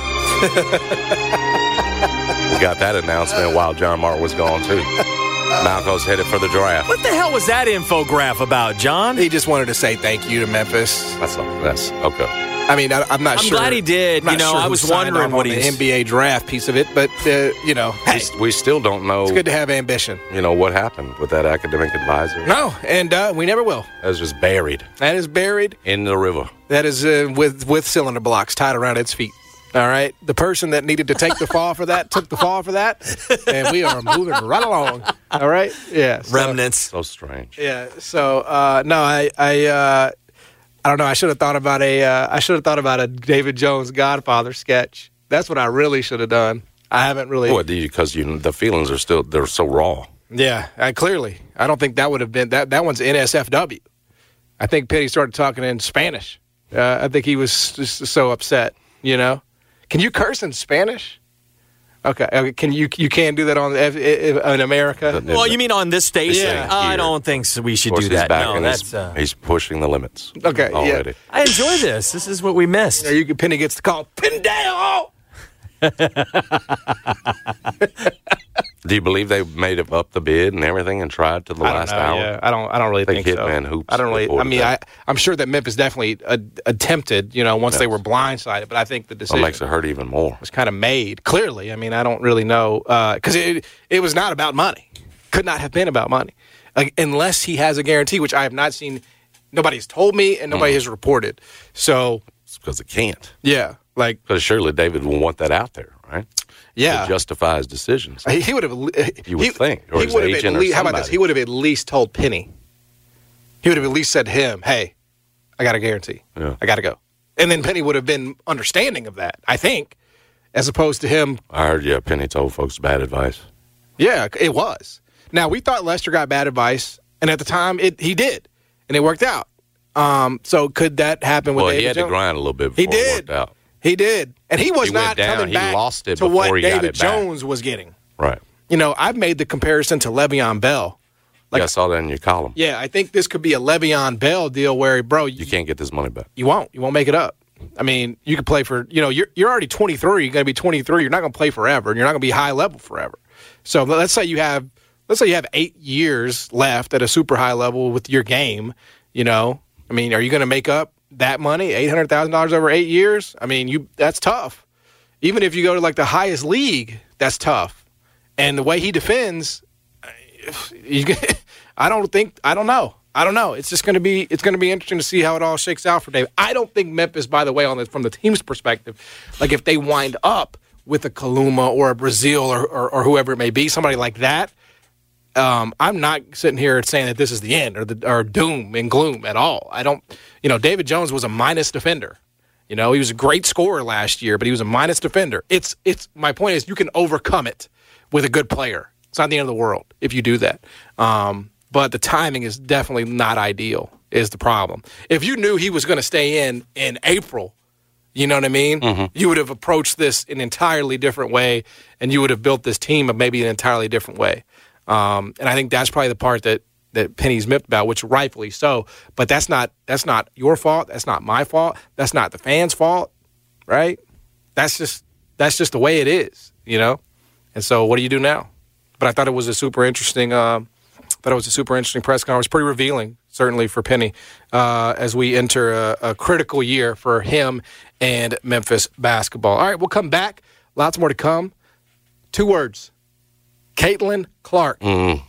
got that announcement while John Martin was gone too. Malco's headed for the draft. What the hell was that infograph about, John? He just wanted to say thank you to Memphis. That's all. That's okay. I mean, I, I'm not I'm sure. glad he did. I'm not You know, sure I who was signed wondering off what on the he's- N B A draft piece of it, but uh, you know, hey, We, we still don't know. it's good to have ambition. You know what happened with that academic advisor? No, and uh, we never will. That was just buried That is buried. in the river. That is uh, with with cylinder blocks tied around its feet. All right, the person that needed to take the fall for that took the fall for that, and we are moving right along. All right, yeah, so, Remnants. So strange. yeah. So uh, no, I I uh, I don't know. I should have thought about a uh, I should have thought about a David Jones Godfather sketch. That's what I really should have done. I haven't really. What do you? Because you, the feelings are still they're so raw. Yeah, I, clearly, I don't think that would have been that. That one's N S F W. I think Penny started talking in Spanish. Uh, I think he was just so upset. You know, can you curse in Spanish? Okay, okay. Can you you can do that on in America? Well, you mean on this station? Yeah. I don't think so we should Of course, do he's that. back No, and that's. he's, Uh, he's pushing the limits. Okay, yeah. already. I enjoy this. This is what we missed. Yeah, you can, Penny gets the call. Pendale. Do you believe they made up the bid and everything and tried to the I don't last know, hour? yeah. I don't. I don't really I think think, so. Hitman Hoops I don't really. I reported mean, I, that. I'm sure that Memphis definitely uh, attempted. You know, once they Yes. were blindsided, but I think the That decision makes it hurt even more. was kind of made clearly. I mean, I don't really know because it it was not about money. Could not have been about money, like, unless he has a guarantee, which I have not seen. Nobody's told me, and nobody Mm. has reported. So It's because it can't. yeah, like Because surely David will want that out there, right? yeah, To justify his decisions. he, he would have. You would he, think, or he his would have agent at or least, how about this? somebody. He would have at least told Penny. He would have at least said to him, "Hey, I got a guarantee. Yeah. I got to go." And then Penny would have been understanding of that, I think, as opposed to him. I heard, yeah, Penny told folks bad advice. Yeah, it was. Now, we thought Lester got bad advice, and at the time, it he did, and it worked out. Um, so could that happen with Well, David he had Jones? to grind a little bit He before it did. worked out. He did. And he was He went not down. coming He back lost it to what before he got David it back. Jones was getting. Right. You know, I've made the comparison to Le'Veon Bell. Like, yeah, I saw that in your column. yeah, I think this could be a Le'Veon Bell deal where, bro, you, You can't get this money back. you won't. You won't make it up. I mean, you could play for, you know, you're you're already twenty-three. You're going to be twenty-three. You're not going to play forever, and you're not going to be high level forever. So let's say you have, let's say you have eight years left at a super high level with your game. You know, I mean, are you going to make up that money, eight hundred thousand dollars over eight years? I mean, you that's tough. Even if you go to like the highest league, that's tough. And the way he defends, you, I don't think I don't know. I don't know. It's just going to be it's going to be interesting to see how it all shakes out for David. I don't think Memphis, by the way, on the, from the team's perspective, like if they wind up with a Kaluma or a Brazil or, or, or whoever it may be, somebody like that, um, I'm not sitting here saying that this is the end or the or doom and gloom at all. I don't. You know, David Jones was a minus defender. You know, he was a great scorer last year, but he was a minus defender. It's it's my point is you can overcome it with a good player. It's not the end of the world if you do that. Um, but the timing is definitely not ideal is the problem. If you knew he was going to stay in in April, you know what I mean? Mm-hmm. You would have approached this an entirely different way, and you would have built this team maybe an entirely different way. Um, and I think that's probably the part that that Penny's miffed about, which rightfully so. But that's not that's not your fault. That's not my fault. That's not the fans' fault, right? That's just that's just the way it is, you know. And so, what do you do now? But I thought it was a super interesting. Uh, thought it was a super interesting press conference, pretty revealing. certainly for Penny, uh, as we enter a, a critical year for him and Memphis basketball. All right, we'll come back. Lots more to come. Two words. Caitlin Clark. Mm.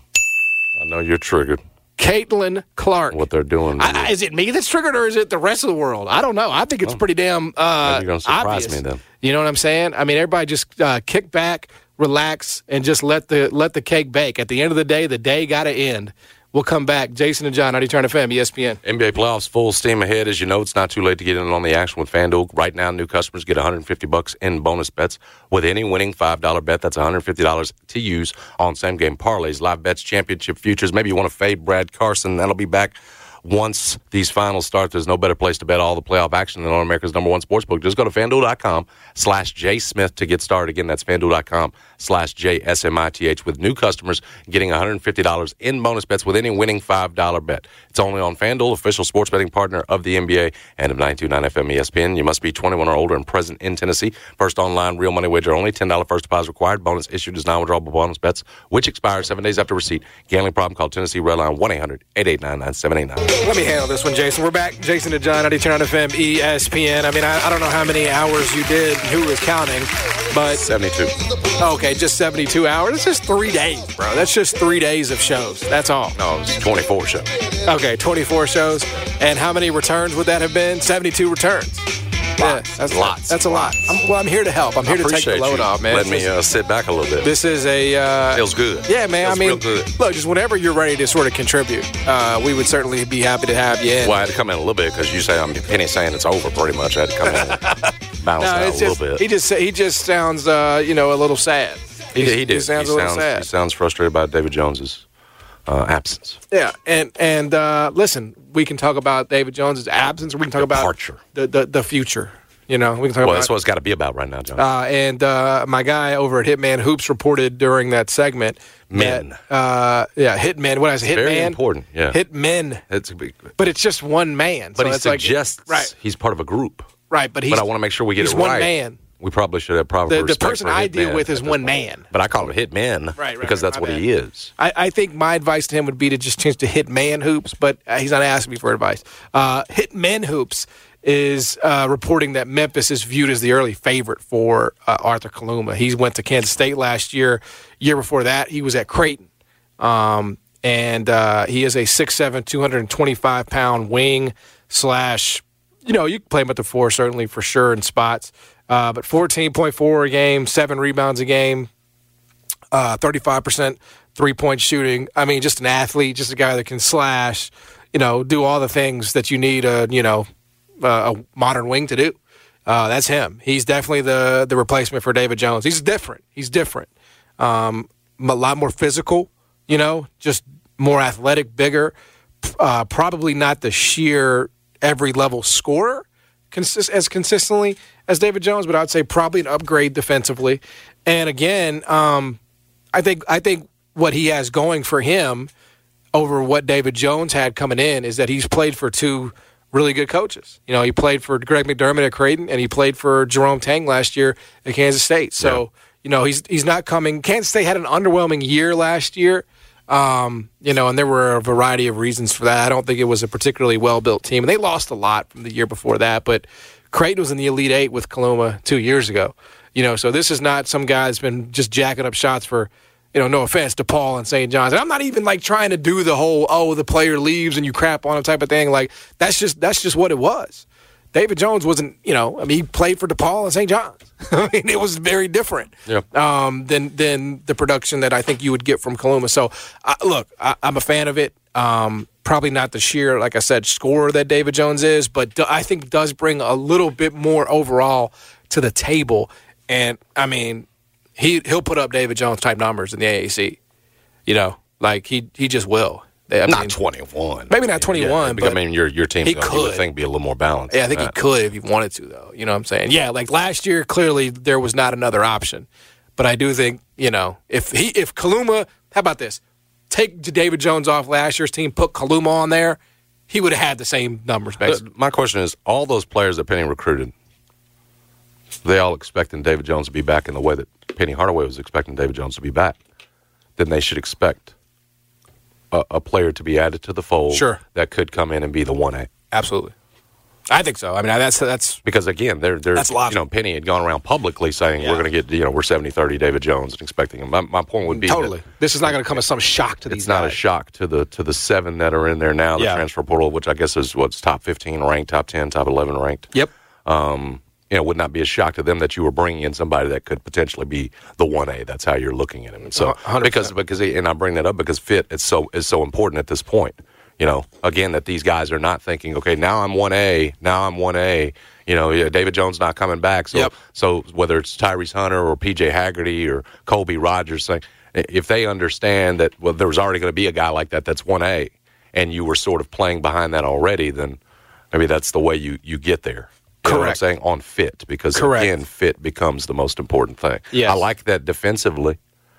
I know you're triggered. Caitlin Clark. What they're doing. I, is it me that's triggered, or is it the rest of the world? I don't know. I think it's pretty damn uh, you're going to surprise obvious. me then. You know what I'm saying? I mean, everybody just uh, kick back, relax, and just let the let the cake bake. At the end of the day, the day got to end. We'll come back. Jason and John, ninety Turn F M, E S P N. N B A playoffs full steam ahead. As you know, it's not too late to get in on the action with FanDuel. Right now, new customers get one hundred fifty bucks in bonus bets with any winning five dollar bet. That's one hundred fifty dollars to use on same-game parlays, live bets, championship futures. Maybe you want to fade Brad Carson. That'll be back once these finals start. There's no better place to bet all the playoff action than on America's number one sportsbook. Just go to FanDuel.com slash J Smith to get started. Again, that's FanDuel.com slash J S M I T H with new customers getting one hundred fifty dollars in bonus bets with any winning five dollar bet. It's only on FanDuel, official sports betting partner of the N B A and of ninety-two point nine F M E S P N. You must be twenty-one or older and present in Tennessee. First online real money wager only. ten dollars first deposit required. Bonus issued as non-withdrawable bonus bets, which expires seven days after receipt. Gambling problem? Call Tennessee Redline one eight hundred eight eight nine nine seven eight nine. Let me handle this one, Jason. We're back. Jason and John, ninety Turn F M, E S P N. I mean, I, I don't know how many hours you did, who was counting, but seventy-two. Okay, just seventy-two hours. It's just three days, bro. That's just three days of shows. That's all. No, it was twenty-four shows. Okay, twenty-four shows. And how many returns would that have been? seventy-two returns. Lots. Yeah, that's lots. That's a lot. I'm, well, I'm here to help. I'm here I to take the load you. off, man. Let me uh, sit back a little bit. This is a uh, feels good. Yeah, man. Feels I mean, real good. Look, just whenever you're ready to sort of contribute, uh, we would certainly be happy to have you in. Well, I had to come in a little bit because you say I'm Penny saying it's over pretty much. I had to come in and bounce no, out it's a just, little bit. He just he just sounds uh, you know a little sad. He, he, he did. He sounds he a little sounds, sad. He sounds frustrated about David Jones's uh, absence. Yeah, and and uh, listen, we can talk about David Jones's absence, or we can talk Departure. about the, the the future. You know, we can talk well, about. That's what it's got to be about right now, John. Uh, and uh, my guy over at Hitman Hoops reported during that segment. Men. That, uh, yeah, Hitman. What is it? Hitman? Very important. Yeah. Hitmen. It's a big, but it's just one man. But so he it's suggests like, right. he's part of a group. Right, but he's. But I want to make sure we get he's it one right. man. We probably should have proper The, the respect person for I Hitman deal with is at this one point. man. But I call him Hitman right, right, because right, that's my what bad. he is. I, I think my advice to him would be to just change to Hitman Hoops, but uh, he's not asking me for advice. Uh, Hitman Hoops is uh, reporting that Memphis is viewed as the early favorite for uh, Arthur Kaluma. He went to Kansas State last year. Year before that, he was at Creighton. Um, and uh, he is a six seven, two hundred twenty-five pound wing slash, you know, you can play him at the four, certainly, for sure, in spots. Uh, but fourteen point four a game, seven rebounds a game, uh, thirty-five percent three-point shooting. I mean, just an athlete, just a guy that can slash, you know, do all the things that you need a, you know, uh, a modern wing to do. Uh, that's him. He's definitely the the replacement for David Jones. He's different. He's different. Um, a lot more physical, you know, just more athletic, bigger. Uh, probably not the sheer every level scorer consist- as consistently as David Jones, but I'd say probably an upgrade defensively. And again, um, I think I think what he has going for him over what David Jones had coming in is that he's played for two really good coaches. You know, he played for Greg McDermott at Creighton, and he played for Jerome Tang last year at Kansas State. So, yeah. you know, he's he's not coming. Kansas State had an underwhelming year last year, um, you know, and there were a variety of reasons for that. I don't think it was a particularly well-built team, and they lost a lot from the year before that. But Creighton was in the Elite Eight with Kaluma two years ago. You know, so this is not some guy that's been just jacking up shots for, you know, no offense to Paul and Saint John's. And I'm not even like trying to do the whole, oh, the player leaves and you crap on him type of thing. Like, that's just that's just what it was. David Jones wasn't, you know, I mean, he played for DePaul and Saint John's. I mean, it was very different yeah. um, than than the production that I think you would get from Kaluma. So, uh, look, I, I'm a fan of it. Um, probably not the sheer, like I said, scorer that David Jones is, but do, I think does bring a little bit more overall to the table. And, I mean, he, he'll put up David Jones-type numbers in the A A C. You know, like, he he just will. I not mean, twenty-one. Maybe not twenty-one, yeah, but I mean, your your team's he going to, could. you would think, be a little more balanced. Yeah, I think that. he could if he wanted to, though. You know what I'm saying? Yeah, like last year, clearly there was not another option. But I do think, you know, if he if Kaluma, how about this? Take David Jones off last year's team, put Kaluma on there, he would have had the same numbers, basically. My question is, all those players that Penny recruited, they all expecting David Jones to be back in the way that Penny Hardaway was expecting David Jones to be back. Then they should expect a, a player to be added to the fold sure. that could come in and be the one A. Absolutely. I think so. I mean, that's that's because again, they're they're that's you know, Penny had gone around publicly saying yeah. we're going to get you know we're seventy thirty David Jones and expecting him. My, my point would be totally. That this is not going to come as some shock to these. It's not guys. a shock to the to the seven that are in there now. The yeah. transfer portal, which I guess is what's top fifteen ranked, top ten, top eleven ranked. Yep. Um, you know, would not be a shock to them that you were bringing in somebody that could potentially be the one A. That's how you're looking at him. And so one hundred percent. because because and I bring that up because fit is so is so important at this point. You know, again, that these guys are not thinking, okay, now I'm one A, now I'm one A. You know, David Jones not coming back. So, yep. so whether it's Tyrese Hunter or P J Haggerty or Colby Rogers, saying, if they understand that, well, there was already going to be a guy like that that's one A, and you were sort of playing behind that already, then maybe that's the way you, you get there. You Correct. know what I'm saying? On fit, because, Correct. again, fit becomes the most important thing. Yes. I like that defensively.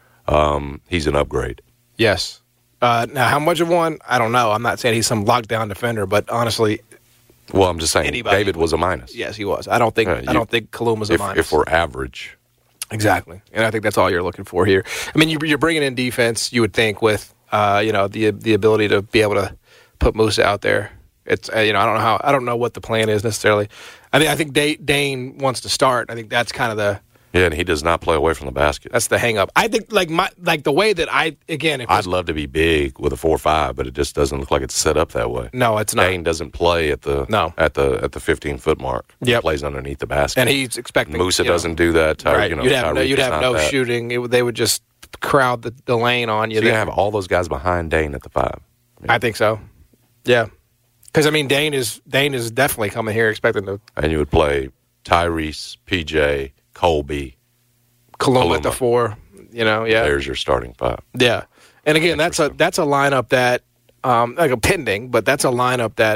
Um, he's an upgrade. Yes. Uh, now, how much of one? I don't know. I'm not saying he's some lockdown defender, but honestly, well, I'm just saying anybody, David was a minus. Yes, he was. I don't think. Uh, you, I don't think Kalum was a if, minus. If we're average, exactly, and I think that's all you're looking for here. I mean, you, you're bringing in defense. You would think with uh, you know the the ability to be able to put Musa out there. It's uh, you know I don't know how I don't know what the plan is necessarily. I mean, I think Dane wants to start. I think that's kind of the. Yeah, and he does not play away from the basket. That's the hang-up. I think, like my like the way that I, again... If I'd love to be big with a four five, but it just doesn't look like it's set up that way. No, it's not. Dane doesn't play at the no. at the at the fifteen-foot mark. Yep. He plays underneath the basket. And he's expecting... Musa you know, doesn't do that. Ty, right. you know, you'd have no, you'd have no that. shooting. It, they would just crowd the, the lane on you. So you're going to have all those guys behind Dane at the five. Yeah. I think so. Yeah. Because, I mean, Dane is Dane is definitely coming here expecting to... And you would play Tyrese, P J, Colby... Kalum at the four, you know, yeah. There's your starting five. Yeah, and again, that's a that's a lineup that, um, like a pending, but that's a lineup that,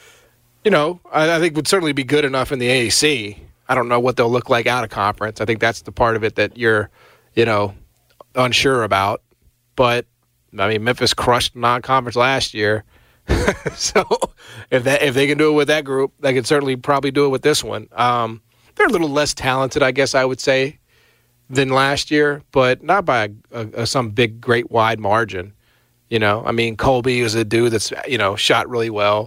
you know, I, I think would certainly be good enough in the A A C. I don't know what they'll look like out of conference. I think that's the part of it that you're, you know, unsure about. But I mean, Memphis crushed non-conference last year, so if that if they can do it with that group, they can certainly probably do it with this one. Um, they're a little less talented, I guess I would say, than last year, but not by a, a, a, some big, great, wide margin. You know, I mean, Colby is a dude that's, you know, shot really well.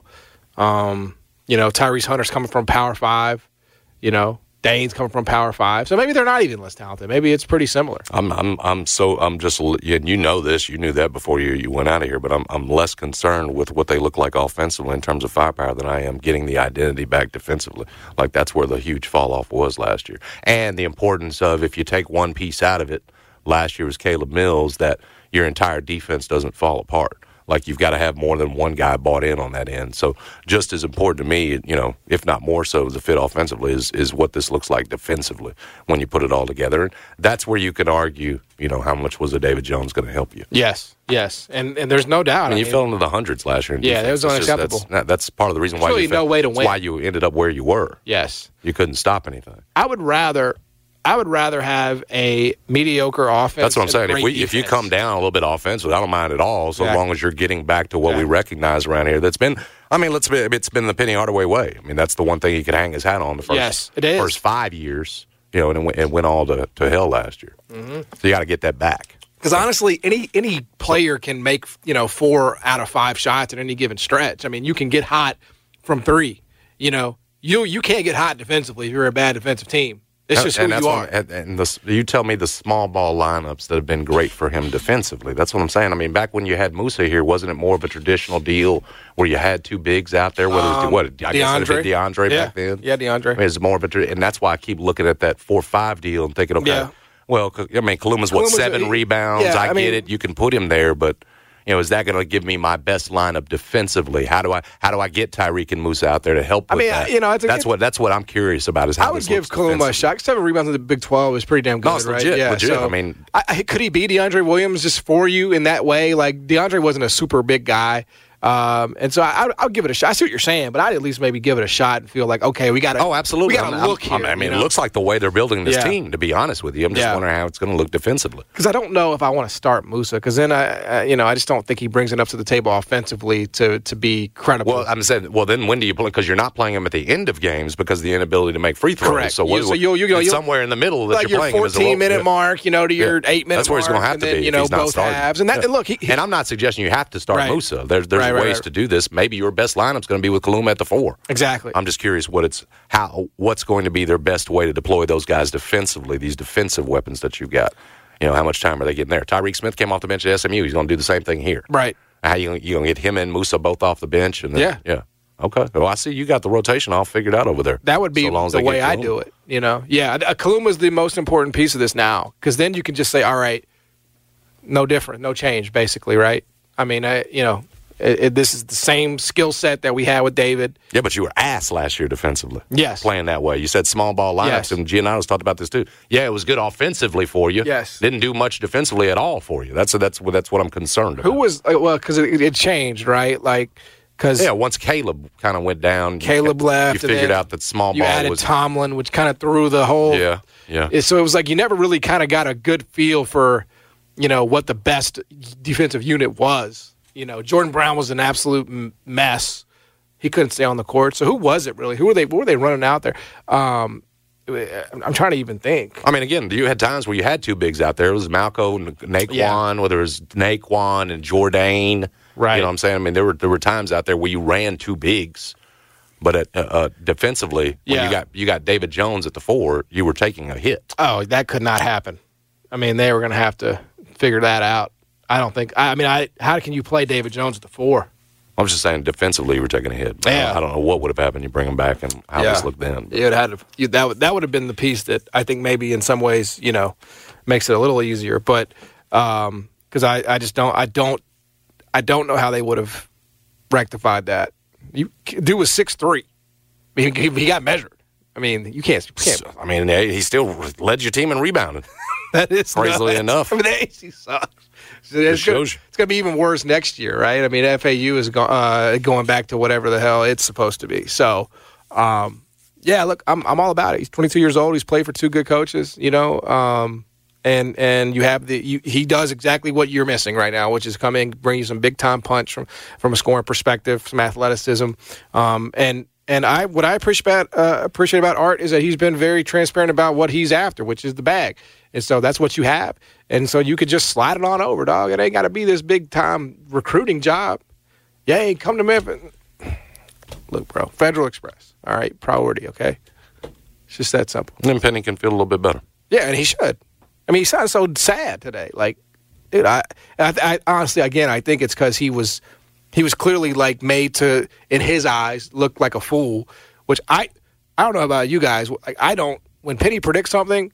Um, you know, Tyrese Hunter's coming from Power Five. You know, Dane's coming from Power Five. So maybe they're not even less talented. Maybe it's pretty similar. I'm, I'm, I'm so, I'm just, you know this, you knew that before you, you went out of here, but I'm, I'm less concerned with what they look like offensively in terms of firepower than I am getting the identity back defensively. Like that's where the huge fall off was last year. And the importance of, if you take one piece out of it, last year was Caleb Mills, that your entire defense doesn't fall apart. Like you've got to have more than one guy bought in on that end. So just as important to me, you know, if not more so, the fit offensively is is what this looks like defensively when you put it all together. And that's where you can argue, you know, how much was a David Jones going to help you? Yes, yes, and and there's no doubt. I mean, I you mean, fell into the hundreds last year. In yeah, defense. that was unacceptable. Just, that's, that's part of the reason why really you fell, no way to win. Why you ended up where you were. Yes, you couldn't stop anything. I would rather. I would rather have a mediocre offense. That's what I'm saying. If we defense. if you come down a little bit offensively, I don't mind at all, so yeah. long as you're getting back to what yeah. we recognize around here. That's been, I mean, let's be, it's been the Penny Hardaway way. I mean, that's the one thing he could hang his hat on the first, yes, it is. first five years, you know, and it went, it went all to, to hell last year. Mm-hmm. So you got to get that back. Because honestly, any any player can make, you know, four out of five shots in any given stretch. I mean, you can get hot from three. You know, you you can't get hot defensively if you're a bad defensive team. It's just and who you are. And, and the, you tell me the small ball lineups that have been great for him defensively. That's what I'm saying. I mean, back when you had Musa here, wasn't it more of a traditional deal where you had two bigs out there? Whether um, it was, what, I guess it was DeAndre yeah. back then? Yeah, DeAndre. I mean, it's more of a, and that's why I keep looking at that four five deal and thinking, okay, yeah. well, I mean, Kaluma's, what, Kaluma's seven a, rebounds? Yeah, I, I mean, get it. You can put him there, but... You know, is that going to give me my best lineup defensively? How do I how do I get Tyreek and Musa out there to help with I mean, that? You know, it's a, that's what that's what I'm curious about. Is how I would this give Kaluma a shot. Seven rebounds in the Big twelve is pretty damn good, no, it's right? legit, yeah, legit. So, I mean, I, could he be DeAndre Williams just for you in that way? Like DeAndre wasn't a super big guy. Um, and so I, I'll give it a shot. I see what you're saying, but I'd at least maybe give it a shot and feel like, okay, we got to. Oh, absolutely. We got to look I'm, here. I mean, you know? it looks like the way they're building this Yeah. team. To be honest with you, I'm just Yeah. wondering how it's going to look defensively. Because I don't know if I want to start Musa. Because then I, I, you know, I just don't think he brings enough to the table offensively to to be credible. Well, I'm saying, well, then when do you play? Because you're not playing him at the end of games because of the inability to make free throws. Correct. So, what, You- so you'll- you know, it's you'll- somewhere in the middle that like you're your playing him as a fourteen minute yeah. mark, you know, to your Yeah. eight minute. That's where he's going to have and to then, be. You if know, he's not both starting. halves, and that. Yeah. And look, he, and I'm not suggesting you have to start Right. Musa. There's there's Right, right, ways right. to do this. Maybe your best lineup's going to be with Kaluma at the four. Exactly. I'm just curious what it's how what's going to be their best way to deploy those guys defensively. These defensive weapons that you've got. You know, how much time are they getting there? Tyreek Smith came off the bench at S M U. He's going to do the same thing here. Right. How you you going to get him and Musa both off the bench? And then, Yeah. yeah. Okay. Well, I see you got the rotation all figured out over there. That would be so long as the they way get I Kaluma. do it. You know, yeah. Kaluma is the most important piece of this now, because then you can just say, all right, no different, no change, basically, right? I mean, I, you know, it, it, this is the same skill set that we had with David. Yeah, but you were ass last year defensively. Yes. Playing that way. You said small ball lineups, Yes. and Giannato's talked about this too. Yeah, it was good offensively for you. Yes. Didn't do much defensively at all for you. That's that's that's what I'm concerned about. Who was uh, well? Because it, it changed, right? Like, because Yeah, once Caleb kind of went down, Caleb you, left, You and figured then out that small you ball added was Tomlin, which kind of threw the whole. Yeah, yeah. It- So it was like you never really kind of got a good feel for, you know, what the best defensive unit was. You know, Jordan Brown was an absolute m- mess. He couldn't stay on the court. So who was it really? Who were they? What were they running out there? Um, I'm trying to even think. I mean, again, you had times where you had two bigs out there. It was Malco and Naquan, Yeah. whether it was Naquan and Jourdain. Right. You know what I'm saying? I mean, there were there were times out there where you ran two bigs, but at, uh, uh, defensively, when Yeah. you got you got David Jones at the four, you were taking a hit. Oh, that could not happen. I mean, they were going to have to figure that out. I don't think. I mean, I how can you play David Jones at the four? I was just saying, defensively, you were taking a hit. Yeah. I don't know what would have happened. You bring him back and how Yeah. this looked then. It had to, you, that would- that would have been the piece that I think maybe in some ways, you know, makes it a little easier. But um, because I, I just don't I don't I don't know how they would have rectified that. You dude was six three. I mean, he, he got measured. I mean, you can't. You can't So, I mean, he still led your team in rebounding. that is crazily nuts. enough. I mean, the A C sucks. So it's It gonna, shows you. it's going to be even worse next year, right? I mean, F A U is go, uh, going back to whatever the hell it's supposed to be. So, um, yeah, look, I'm I'm all about it. He's twenty-two years old. He's played for two good coaches, you know, um, and and you have the you, he does exactly what you're missing right now, which is come in, bring you some big time punch from from a scoring perspective, some athleticism, um, and. And I, what I appreciate about, uh, appreciate about Art is that he's been very transparent about what he's after, which is the bag. And so that's what you have. And so you could just slide it on over, dog. It ain't got to be this big time recruiting job. Yay, come to Memphis. Look, bro, Federal Express. All right, priority, okay? It's just that simple. And then Penny can feel a little bit better. Yeah, and he should. I mean, he sounds so sad today. Like, dude, I, I, I honestly, again, I think it's because he was – He was clearly like made to, in his eyes, look like a fool. Which I, I don't know about you guys. Like I don't. When Penny predicts something,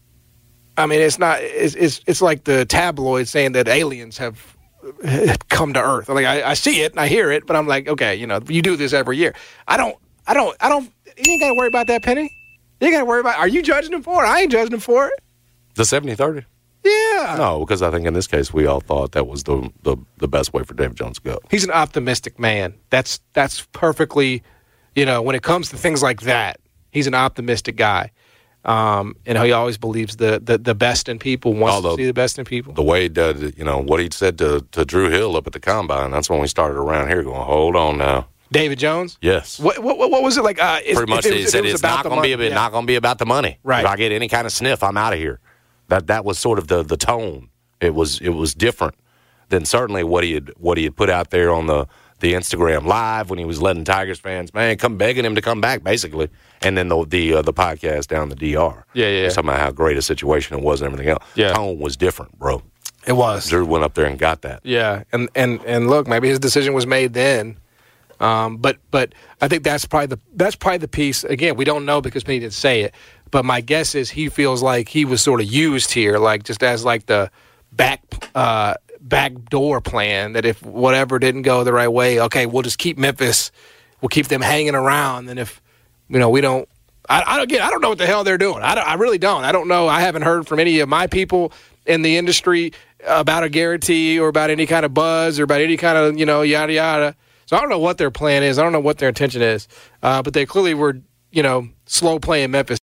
I mean, it's not. It's it's, it's like the tabloids saying that aliens have come to Earth. Like I, I see it and I hear it, but I'm like, okay, you know, you do this every year. I don't. I don't. I don't. You ain't got to worry about that, Penny. You ain't got to worry about. Are you judging him for it? I ain't judging him for it. The seventy thirty? Yeah. No, because I think in this case we all thought that was the, the, the best way for David Jones to go. He's an optimistic man. That's that's perfectly, you know, when it comes to things like that, he's an optimistic guy. Um, and he always believes the, the, the best in people, wants Although, to see the best in people. The way, uh, you know, what he said to, to Drew Hill up at the Combine, that's when we started around here going, hold on now. David Jones? Yes. What what, what was it like? Uh, it's, Pretty much it he was, said it was it's about not the going to be, money. a- not going to be about the money. Right. If I get any kind of sniff, I'm out of here. That that was sort of the, the tone. It was it was different than certainly what he had what he had put out there on the, the Instagram Live when he was letting Tigers fans, man, come begging him to come back, basically. And then the the, uh, the podcast down the D R. Yeah, yeah, yeah. Talking about how great a situation it was and everything else. Yeah. Tone was different, bro. It was. Drew went up there and got that. Yeah, and, and, and look, maybe his decision was made then. Um, but but I think that's probably the that's probably the piece. Again, we don't know because he didn't say it. But my guess is he feels like he was sort of used here, like just as like the back uh, back door plan. That if whatever didn't go the right way, okay, we'll just keep Memphis, we'll keep them hanging around. And if you know we don't, I, I again, I don't know what the hell they're doing. I, don't, I really don't. I don't know. I haven't heard from any of my people. in the industry about a guarantee or about any kind of buzz or about any kind of, you know, yada, yada. So I don't know what their plan is. I don't know what their intention is. Uh, but they clearly were, you know, slow playing Memphis.